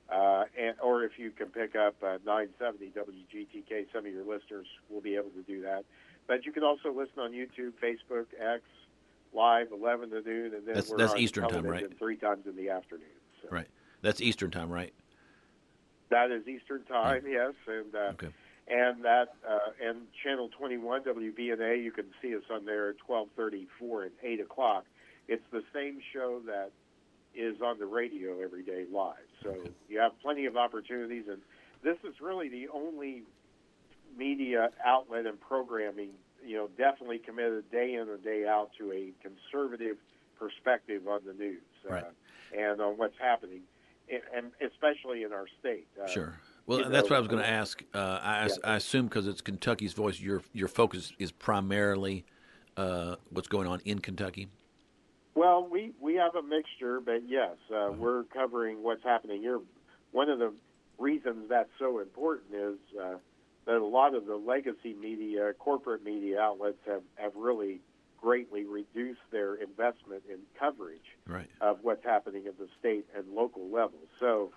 or if you can pick up 970 WGTK, some of your listeners will be able to do that. But you can also listen on YouTube, Facebook, X, live 11 to noon, and then That's on Eastern time, television right? 3 times in the afternoon. So Right. That's Eastern time, right? that is Eastern time, yes, and Okay. and that and channel 21 WBNA, you can see us on there at 12:34 and 8 o'clock. It's the same show that is on the radio every day live. So you have plenty of opportunities, and this is really the only media outlet and programming, definitely committed day in and day out to a conservative perspective on the news and on what's happening, and especially in our state. Sure. Well, that's what I was going to ask. I assume because it's Kentucky's Voice, your focus is primarily what's going on in Kentucky. Well, we have a mixture, but yes, we're covering what's happening here. One of the reasons that's so important is that a lot of the legacy media, corporate media outlets have really greatly reduced their investment in coverage of what's happening at the state and local level. So,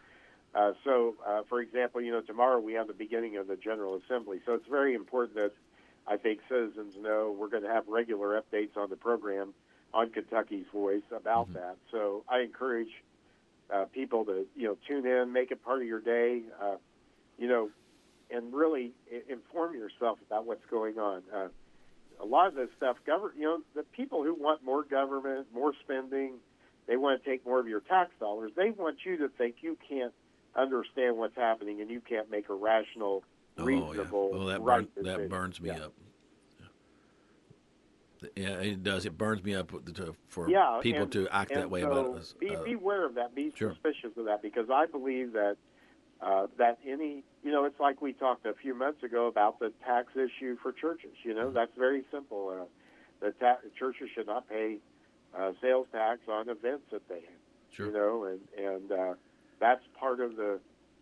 for example, tomorrow we have the beginning of the General Assembly. So it's very important that I think citizens know we're going to have regular updates on the program on Kentucky's Voice about that. So I encourage people to tune in, make it part of your day, and really inform yourself about what's going on. A lot of this stuff, the people who want more government, more spending, they want to take more of your tax dollars. They want you to think you can't understand what's happening and you can't make a rational, reasonable, right decision. That burns me up. Yeah, it does. It burns me up for people to act that way about us. Beware of that. Be Sure. suspicious of that, because I believe that it's like we talked a few months ago about the tax issue for churches. That's very simple. The churches should not pay sales tax on events that they have. Sure. And that's part of the,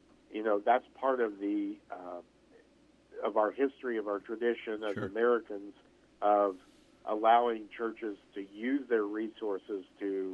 of our history, of our tradition as Americans, of allowing churches to use their resources to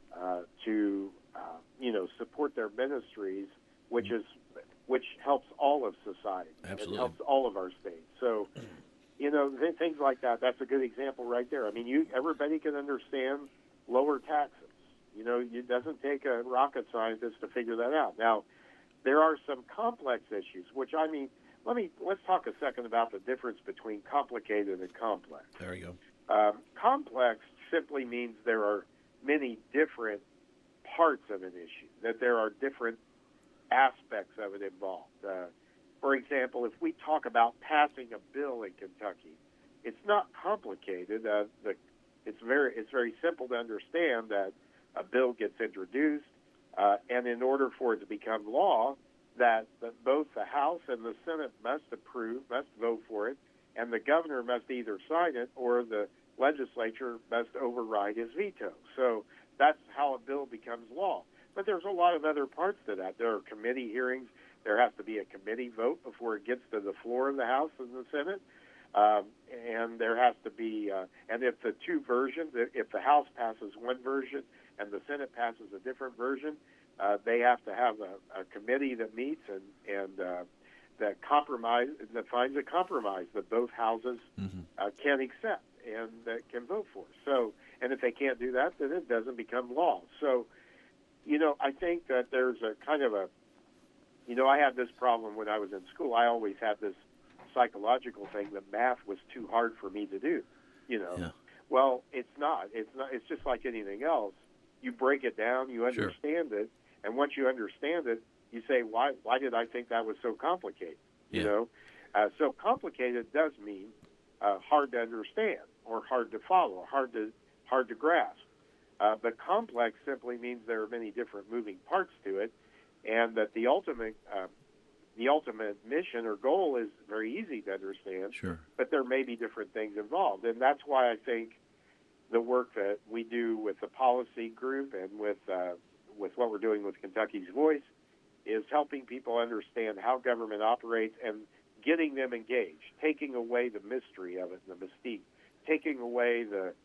support their ministries, which helps all of society. Absolutely. It helps all of our states. So, things like that. That's a good example right there. I mean, everybody can understand lower taxes. It doesn't take a rocket scientist to figure that out. Now, there are some complex issues, let's talk a second about the difference between complicated and complex. There you Complex simply means there are many different parts of an issue, that there are different aspects of it involved. For example, if we talk about passing a bill in Kentucky, it's not complicated. It's very simple to understand that a bill gets introduced, and in order for it to become law, that both the House and the Senate must vote for it, and the governor must either sign it or the legislature must override his veto. So that's how a bill becomes law. But there's a lot of other parts to that. There are committee hearings. There has to be a committee vote before it gets to the floor of the House and the Senate. And there has to be, and if the two versions, if the House passes one version and the Senate passes a different version, they have to have a committee that meets and that finds a compromise that both houses can accept and that can vote for. So, and if they can't do that, then it doesn't become law. So, I think that there's a kind of I had this problem when I was in school. I always had this psychological thing that math was too hard for me to do. Yeah. Well, it's not. It's just like anything else. You break it down, you understand it, and once you understand it, you say, why did I think that was so complicated? Yeah. So complicated does mean hard to understand or hard to follow, hard to grasp. But complex simply means there are many different moving parts to it, and that the ultimate mission or goal is very easy to understand. Sure. But there may be different things involved, and that's why I think the work that we do with the policy group and with what we're doing with Kentucky's Voice is helping people understand how government operates and getting them engaged, taking away the mystery of it, the mystique, taking away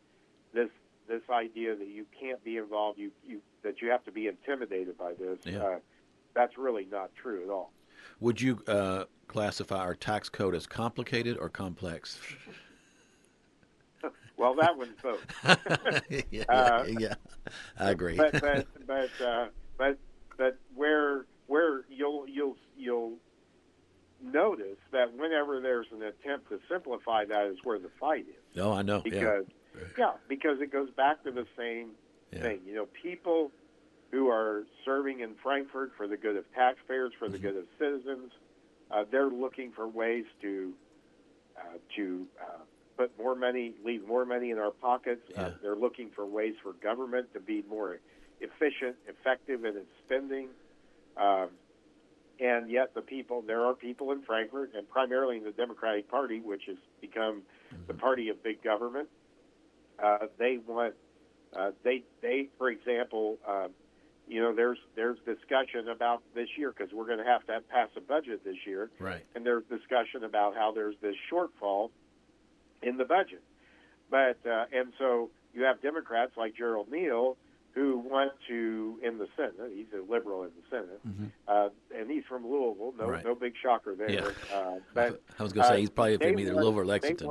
this idea that you can't be involved, that you have to be intimidated by this. Yeah. That's really not true at all. Would you classify our tax code as complicated or complex? Well, that one's both. yeah, I agree. But where you'll notice that whenever there's an attempt to simplify that is where the fight is. Oh, I know. Because it goes back to the same thing. People who are serving in Frankfurt for the good of taxpayers, for the good of citizens, they're looking for ways to put more money, leave more money in our pockets. They're looking for ways for government to be more efficient, effective in its spending. And yet there are people in Frankfurt, and primarily in the Democratic Party, which has become the party of big government. They want, for example, there's discussion about this year because we're going to have pass a budget this year. Right. And there's discussion about how there's this shortfall in the budget. But, and so you have Democrats like Gerald Neal who want to, in the Senate, he's a liberal in the Senate, and he's from Louisville, no big shocker there. Yeah. But I was going to say he's probably from either Louisville or Lexington.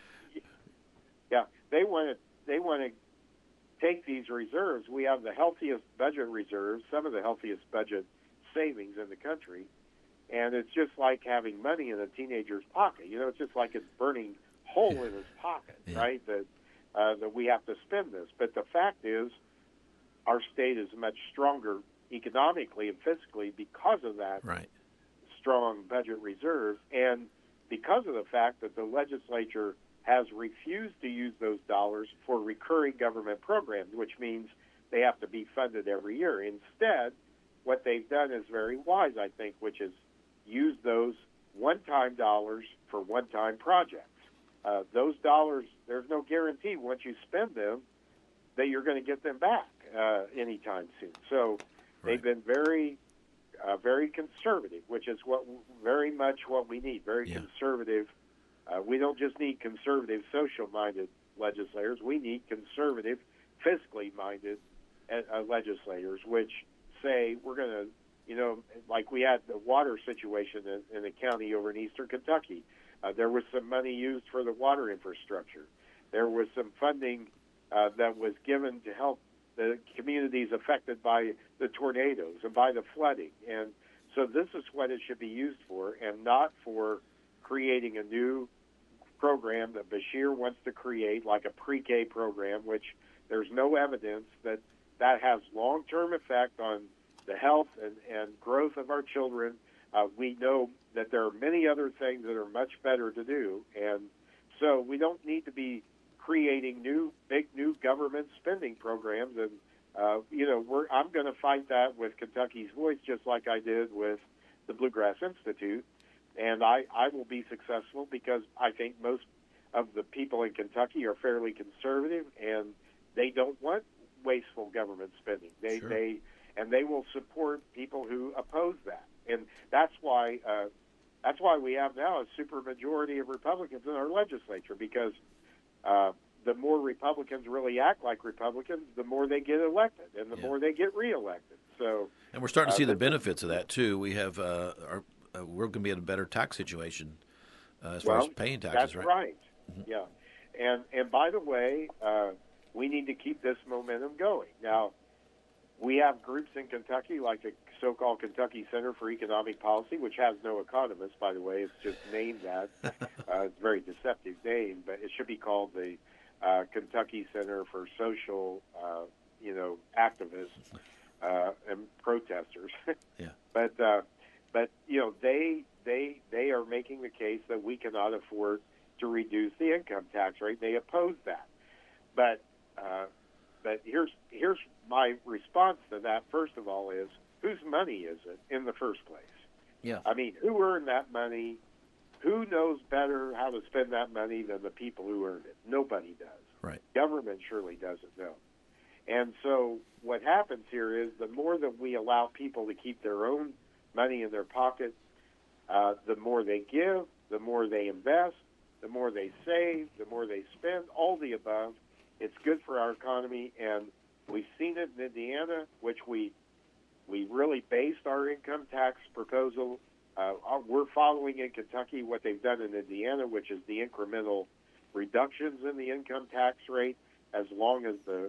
They want to take these reserves. We have the healthiest budget reserves, some of the healthiest budget savings in the country, and it's just like having money in a teenager's pocket. It's just like it's burning hole in his pocket, right? That we have to spend this. But the fact is, our state is much stronger economically and fiscally because of that strong budget reserve, and because of the fact that the legislature has refused to use those dollars for recurring government programs, which means they have to be funded every year. Instead, what they've done is very wise, I think, which is use those one-time dollars for one-time projects. Those dollars, there's no guarantee once you spend them that you're going to get them back anytime soon. So they've been very, very conservative, which is very much what we need, very conservative. We don't just need conservative, social-minded legislators. We need conservative, fiscally-minded legislators, which say we're going to, like we had the water situation in a county over in eastern Kentucky. There was some money used for the water infrastructure. There was some funding that was given to help the communities affected by the tornadoes and by the flooding. And so this is what it should be used for, and not for creating a new program that Bashir wants to create, like a pre-K program, which there's no evidence that has long-term effect on the health and growth of our children. We know that there are many other things that are much better to do, and so we don't need to be creating big new government spending programs. And I'm going to fight that with Kentucky's Voice, just like I did with the Bluegrass Institute, and I will be successful because I think most of the people in Kentucky are fairly conservative, and they don't want wasteful government spending. They will support people who oppose that, and that's why we have now a supermajority of Republicans in our legislature, because the more Republicans really act like Republicans, the more they get elected, and the more they get reelected. So, and we're starting to see the benefits of that too. We have we're going to be in a better tax situation as far as paying taxes. That's right. Mm-hmm. Yeah, and by the way, we need to keep this momentum going. Now, we have groups in Kentucky like the so-called Kentucky Center for Economic Policy, which has no economists, by the way. It's just named that. It's a very deceptive name, but it should be called the Kentucky Center for Social, activists and protesters. Yeah. But they are making the case that we cannot afford to reduce the income tax rate. They oppose that. But here's my response to that. First of all, is whose money is it in the first place? Yeah. I mean, who earned that money? Who knows better how to spend that money than the people who earned it? Nobody does. Right. Government surely doesn't know. And so what happens here is the more that we allow people to keep their own money in their pocket, the more they give, the more they invest, the more they save, the more they spend, all the above. It's good for our economy, and we've seen it in Indiana, which we really based our income tax proposal. We're following in Kentucky what they've done in Indiana, which is the incremental reductions in the income tax rate as long as the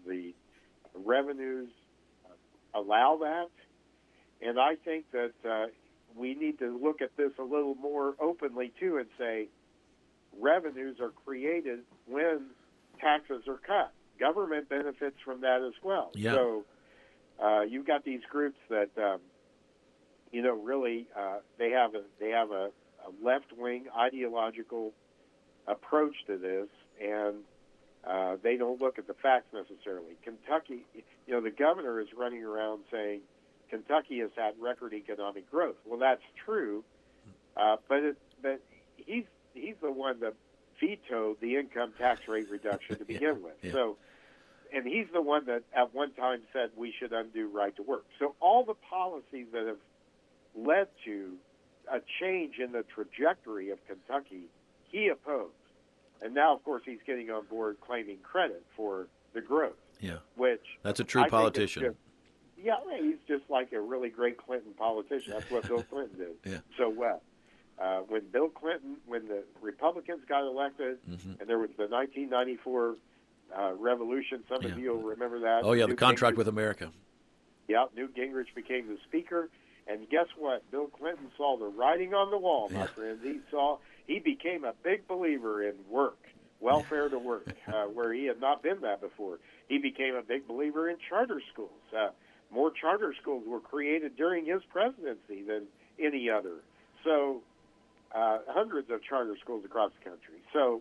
revenues allow that. And I think that we need to look at this a little more openly, too, and say revenues are created when taxes are cut. Government benefits from that as well. Yeah. So you've got these groups that, really they have a left-wing ideological approach to this, and they don't look at the facts necessarily. Kentucky, the governor is running around saying Kentucky has had record economic growth. Well, that's true, but he's the one that vetoed the income tax rate reduction to begin with. Yeah. So, and he's the one that at one time said we should undo right to work. So all the policies that have led to a change in the trajectory of Kentucky, he opposed. And now, of course, he's getting on board claiming credit for the growth. Yeah. Which that's a true politician. He's just like a really great Clinton politician. That's what Bill Clinton did so well. When the Republicans got elected, and there was the 1994 revolution, some of you will remember that. Oh, yeah, the contract Gingrich, with America. Yeah, Newt Gingrich became the speaker. And guess what? Bill Clinton saw the writing on the wall, my friends. He became a big believer in work, welfare to work, where he had not been that before. He became a big believer in charter schools. More charter schools were created during his presidency than any other. So hundreds of charter schools across the country. So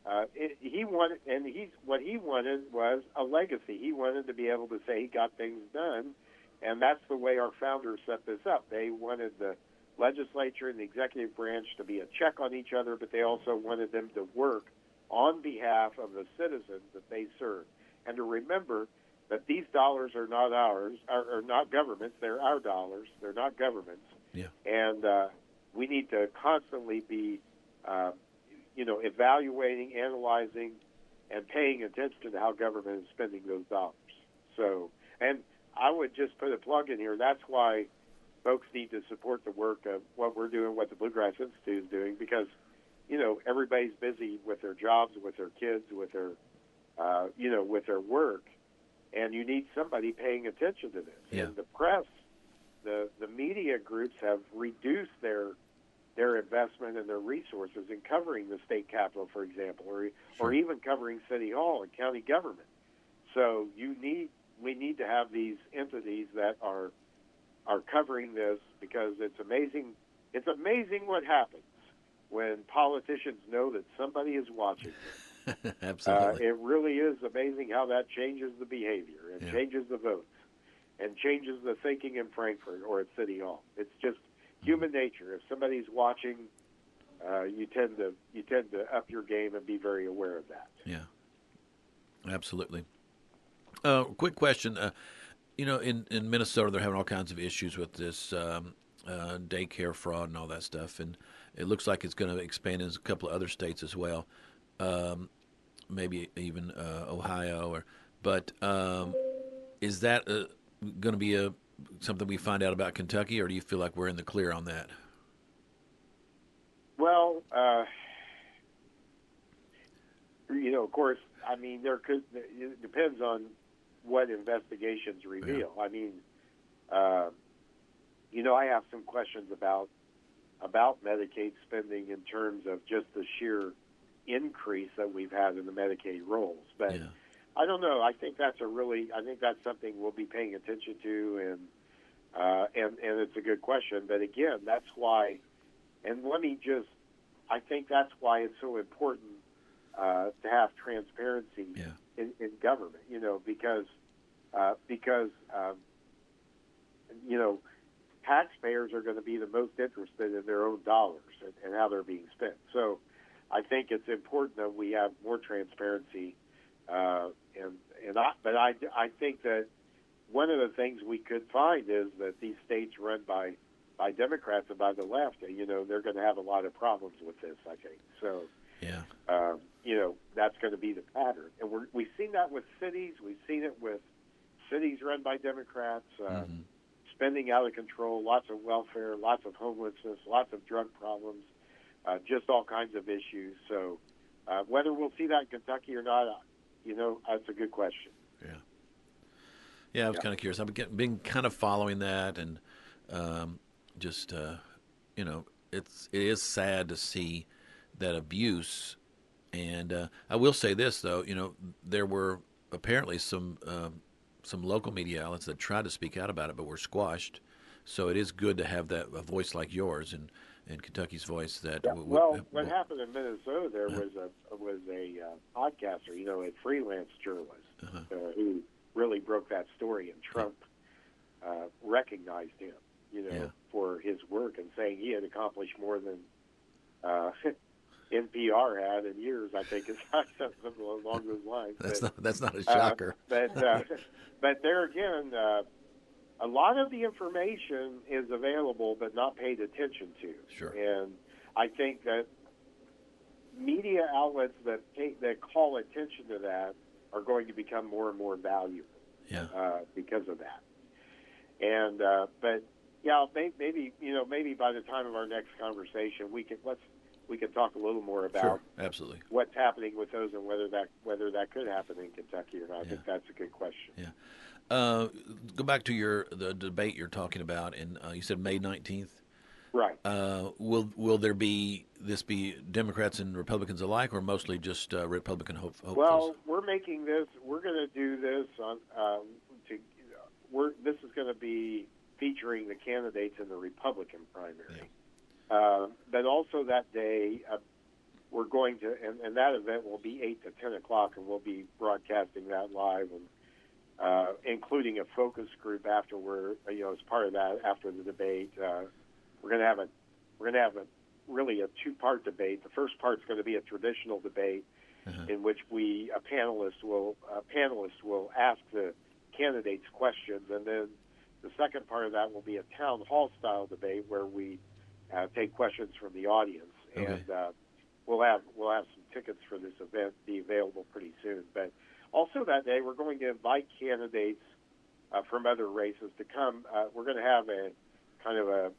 what he wanted was a legacy. He wanted to be able to say he got things done, and that's the way our founders set this up. They wanted the legislature and the executive branch to be a check on each other, but they also wanted them to work on behalf of the citizens that they serve. And to remember that these dollars are not ours, are not governments. They're our dollars. They're not governments. Yeah. And we need to constantly be, evaluating, analyzing, and paying attention to how government is spending those dollars. So, and I would just put a plug in here. That's why folks need to support the work of what we're doing, what the Bluegrass Institute is doing, because, everybody's busy with their jobs, with their kids, with their, with their work, and you need somebody paying attention to this. Yeah. And the press, the media groups have reduced their their investment and their resources in covering the state capitol, for example, or even covering city hall and county government. So we need to have these entities that are covering this, because it's amazing. It's amazing what happens when politicians know that somebody is watching them. Absolutely. It really is amazing how that changes the behavior and changes the votes and changes the thinking in Frankfort or at City Hall. It's just human nature. If somebody's watching, you tend to up your game and be very aware of that. Yeah, absolutely. Quick question. In Minnesota, they're having all kinds of issues with this daycare fraud and all that stuff, and it looks like it's going to expand in a couple of other states as well, maybe even Ohio. But is that going to be something we find out about Kentucky, or do you feel like we're in the clear on that? Well, of course, I mean, it depends on what investigations reveal. Yeah. I mean, I have some questions about Medicaid spending in terms of just the sheer increase that we've had in the Medicaid rolls. But I don't know. I think that's something we'll be paying attention to, and it's a good question. But again, that's why. And I think that's why it's so important to have transparency in government. Because taxpayers are going to be the most interested in their own dollars and how they're being spent. So I think it's important that we have more transparency. But I think that one of the things we could find is that these states run by Democrats and by the left, they're going to have a lot of problems with this, I think. So, that's going to be the pattern. And we've seen that with cities. We've seen it with cities run by Democrats, spending out of control, lots of welfare, lots of homelessness, lots of drug problems, just all kinds of issues. So whether we'll see that in Kentucky or not, that's a good question. Yeah, I was kind of curious. I've been kind of following that, and it is sad to see that abuse. And I will say this, though, there were apparently some local media outlets that tried to speak out about it, but were squashed. So it is good to have a voice like yours and Kentucky's voice. What happened in Minnesota? There was a podcaster, a freelance journalist who really broke that story, and Trump recognized him, for his work, and saying he had accomplished more than NPR had in years. I think it's something along those lines. That's not a shocker. But there again, a lot of the information is available but not paid attention to. Sure. And I think that media outlets that call attention to that are going to become more and more valuable. Because of that. And but maybe by the time of our next conversation, we can talk a little more about absolutely what's happening with those and whether that could happen in Kentucky or not. I think that's a good question. Go back to the debate you're talking about, and you said May 19th. Right. Will this be Democrats and Republicans alike, or mostly just Republican hopefuls? Well, we're making this. We're going to do this on. This is going to be featuring the candidates in the Republican primary. But also that day, we're going to, and that event will be 8 to 10 o'clock, and we'll be broadcasting that live, and including a focus group afterward. As part of that, after the debate, we're going to have really a two-part debate. The first part's going to be a traditional debate, in which a panelist will ask the candidates questions, and then the second part of that will be a town hall style debate where we take questions from the audience, and we'll have some tickets for this event be available pretty soon. But also that day, we're going to invite candidates from other races to come. We're going to have a kind of a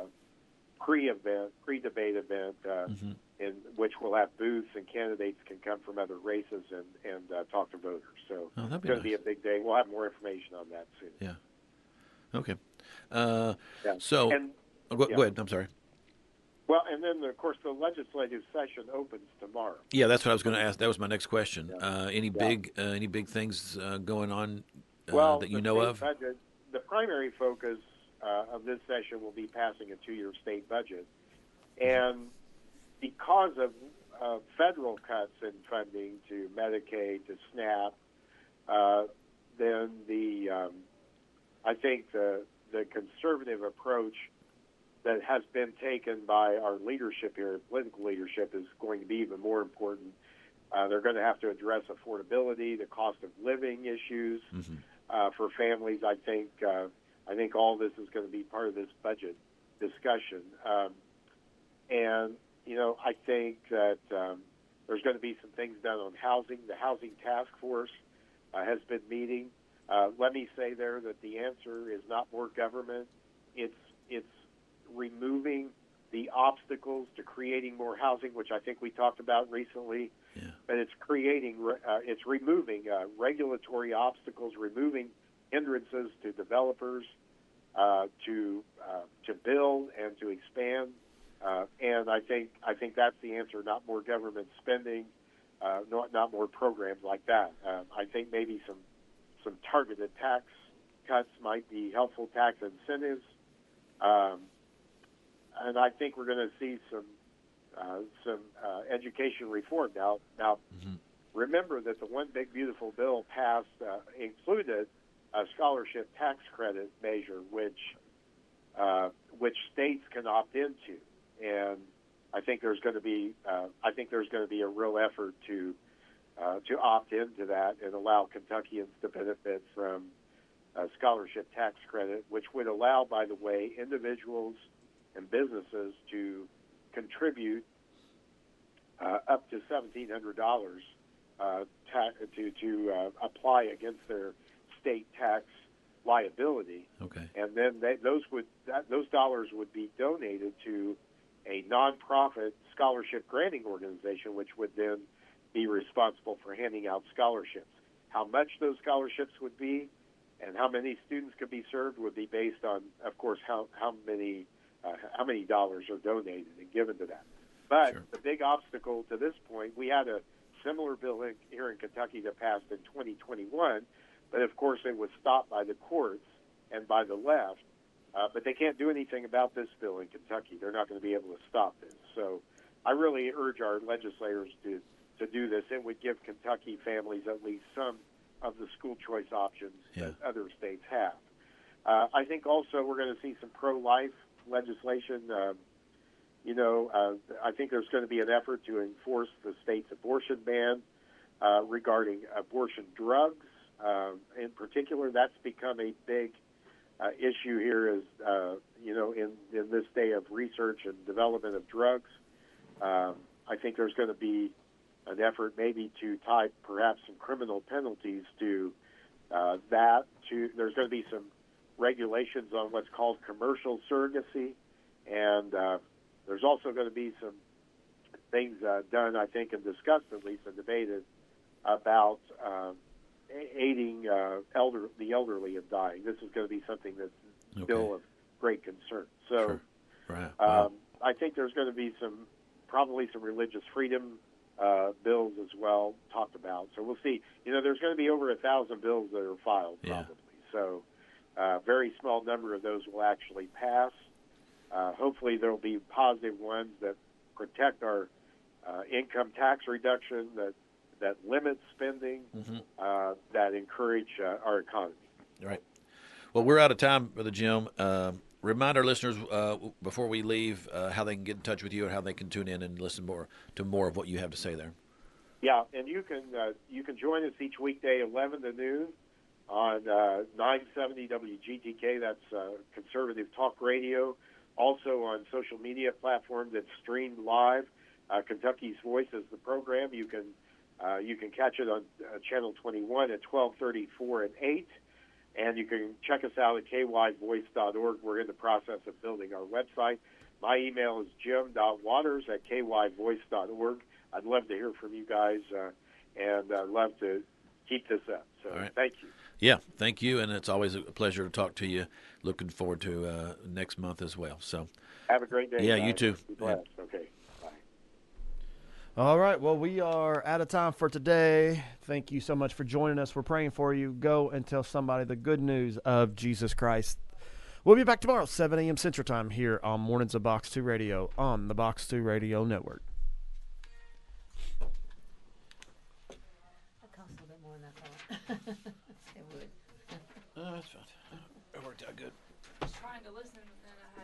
pre-debate event in which we'll have booths, and candidates can come from other races and talk to voters. So it's going to be a big day. We'll have more information on that soon. Yeah. Okay. So, go ahead. I'm sorry. Well, and then, of course, the legislative session opens tomorrow. Yeah, that's what I was going to ask. That was my next question. Any big things going on that you know of? Budget, the primary focus of this session will be passing a 2-year state budget. And because of federal cuts in funding to Medicaid, to SNAP, then I think the conservative approach that has been taken by our leadership here, political leadership, is going to be even more important. They're going to have to address affordability, the cost of living issues for families. I think all this is going to be part of this budget discussion. And, I think that there's going to be some things done on housing. The Housing Task Force has been meeting. Let me say there that the answer is not more government. It's removing the obstacles to creating more housing, which I think we talked about recently. Yeah. But it's removing regulatory obstacles, removing hindrances to developers to build and to expand. And I think that's the answer. Not more government spending, not more programs like that. I think maybe some targeted tax cuts might be helpful, tax incentives. And I think we're going to see some education reform. Now, remember that the One Big Beautiful Bill passed included a scholarship tax credit measure, which states can opt into, and I think there's going to be a real effort to opt into that and allow Kentuckians to benefit from scholarship tax credit, which would allow, by the way, individuals and businesses to contribute up to $1,700 to apply against their state tax liability. Okay. And then those dollars would be donated to a nonprofit scholarship granting organization, which would then be responsible for handing out scholarships. How much those scholarships would be and how many students could be served would be based on, of course, how many dollars are donated and given to that. But Sure. The big obstacle to this point, we had a similar bill here in Kentucky that passed in 2021, but of course it was stopped by the courts and by the left. But they can't do anything about this bill in Kentucky. They're not going to be able to stop this. So I really urge our legislators to do this. It would give Kentucky families at least some of the school choice options that other states have. I think also we're going to see some pro-life legislation. I think there's going to be an effort to enforce the state's abortion ban regarding abortion drugs. In particular, that's become a big issue here is, in this day of research and development of drugs. I think there's going to be an effort maybe to tie perhaps some criminal penalties to that. There's going to be some regulations on what's called commercial surrogacy, and there's also going to be some things done, I think, and discussed at least and debated about aiding the elderly in dying. This is going to be something that's still of great concern. So Right. Wow. I think there's going to be probably some religious freedom bills as well talked about. So we'll see. There's going to be over 1,000 bills that are filed probably. So a very small number of those will actually pass. Hopefully there will be positive ones that protect our income tax reduction, that limit spending, that encourage our economy. Right. Well, we're out of time, Brother Jim. Remind our listeners before we leave how they can get in touch with you and how they can tune in and listen to more of what you have to say there. Yeah, and you can join us each weekday 11 to noon on 970 WGTK. That's conservative talk radio. Also on social media platforms that's streamed live. Kentucky's Voice is the program. You can catch it on Channel 21 at 12:34 and 8. And you can check us out at kyvoice.org. We're in the process of building our website. My email is jim.waters@kyvoice.org. I'd love to hear from you guys, and I'd love to keep this up. So Thank you. Yeah, thank you, and it's always a pleasure to talk to you. looking forward to next month as well. So, Have a great day. Yeah, guys. you too. Be blessed. Okay. Bye. All right. Well, we are out of time for today. Thank you so much for joining us. We're praying for you. Go and tell somebody the good news of Jesus Christ. We'll be back tomorrow, 7 a.m. Central Time, here on Mornings of Box 2 Radio on the Box 2 Radio Network. That costs a little bit more than I thought. It would. that's fine. It worked out good. Trying to listen, and I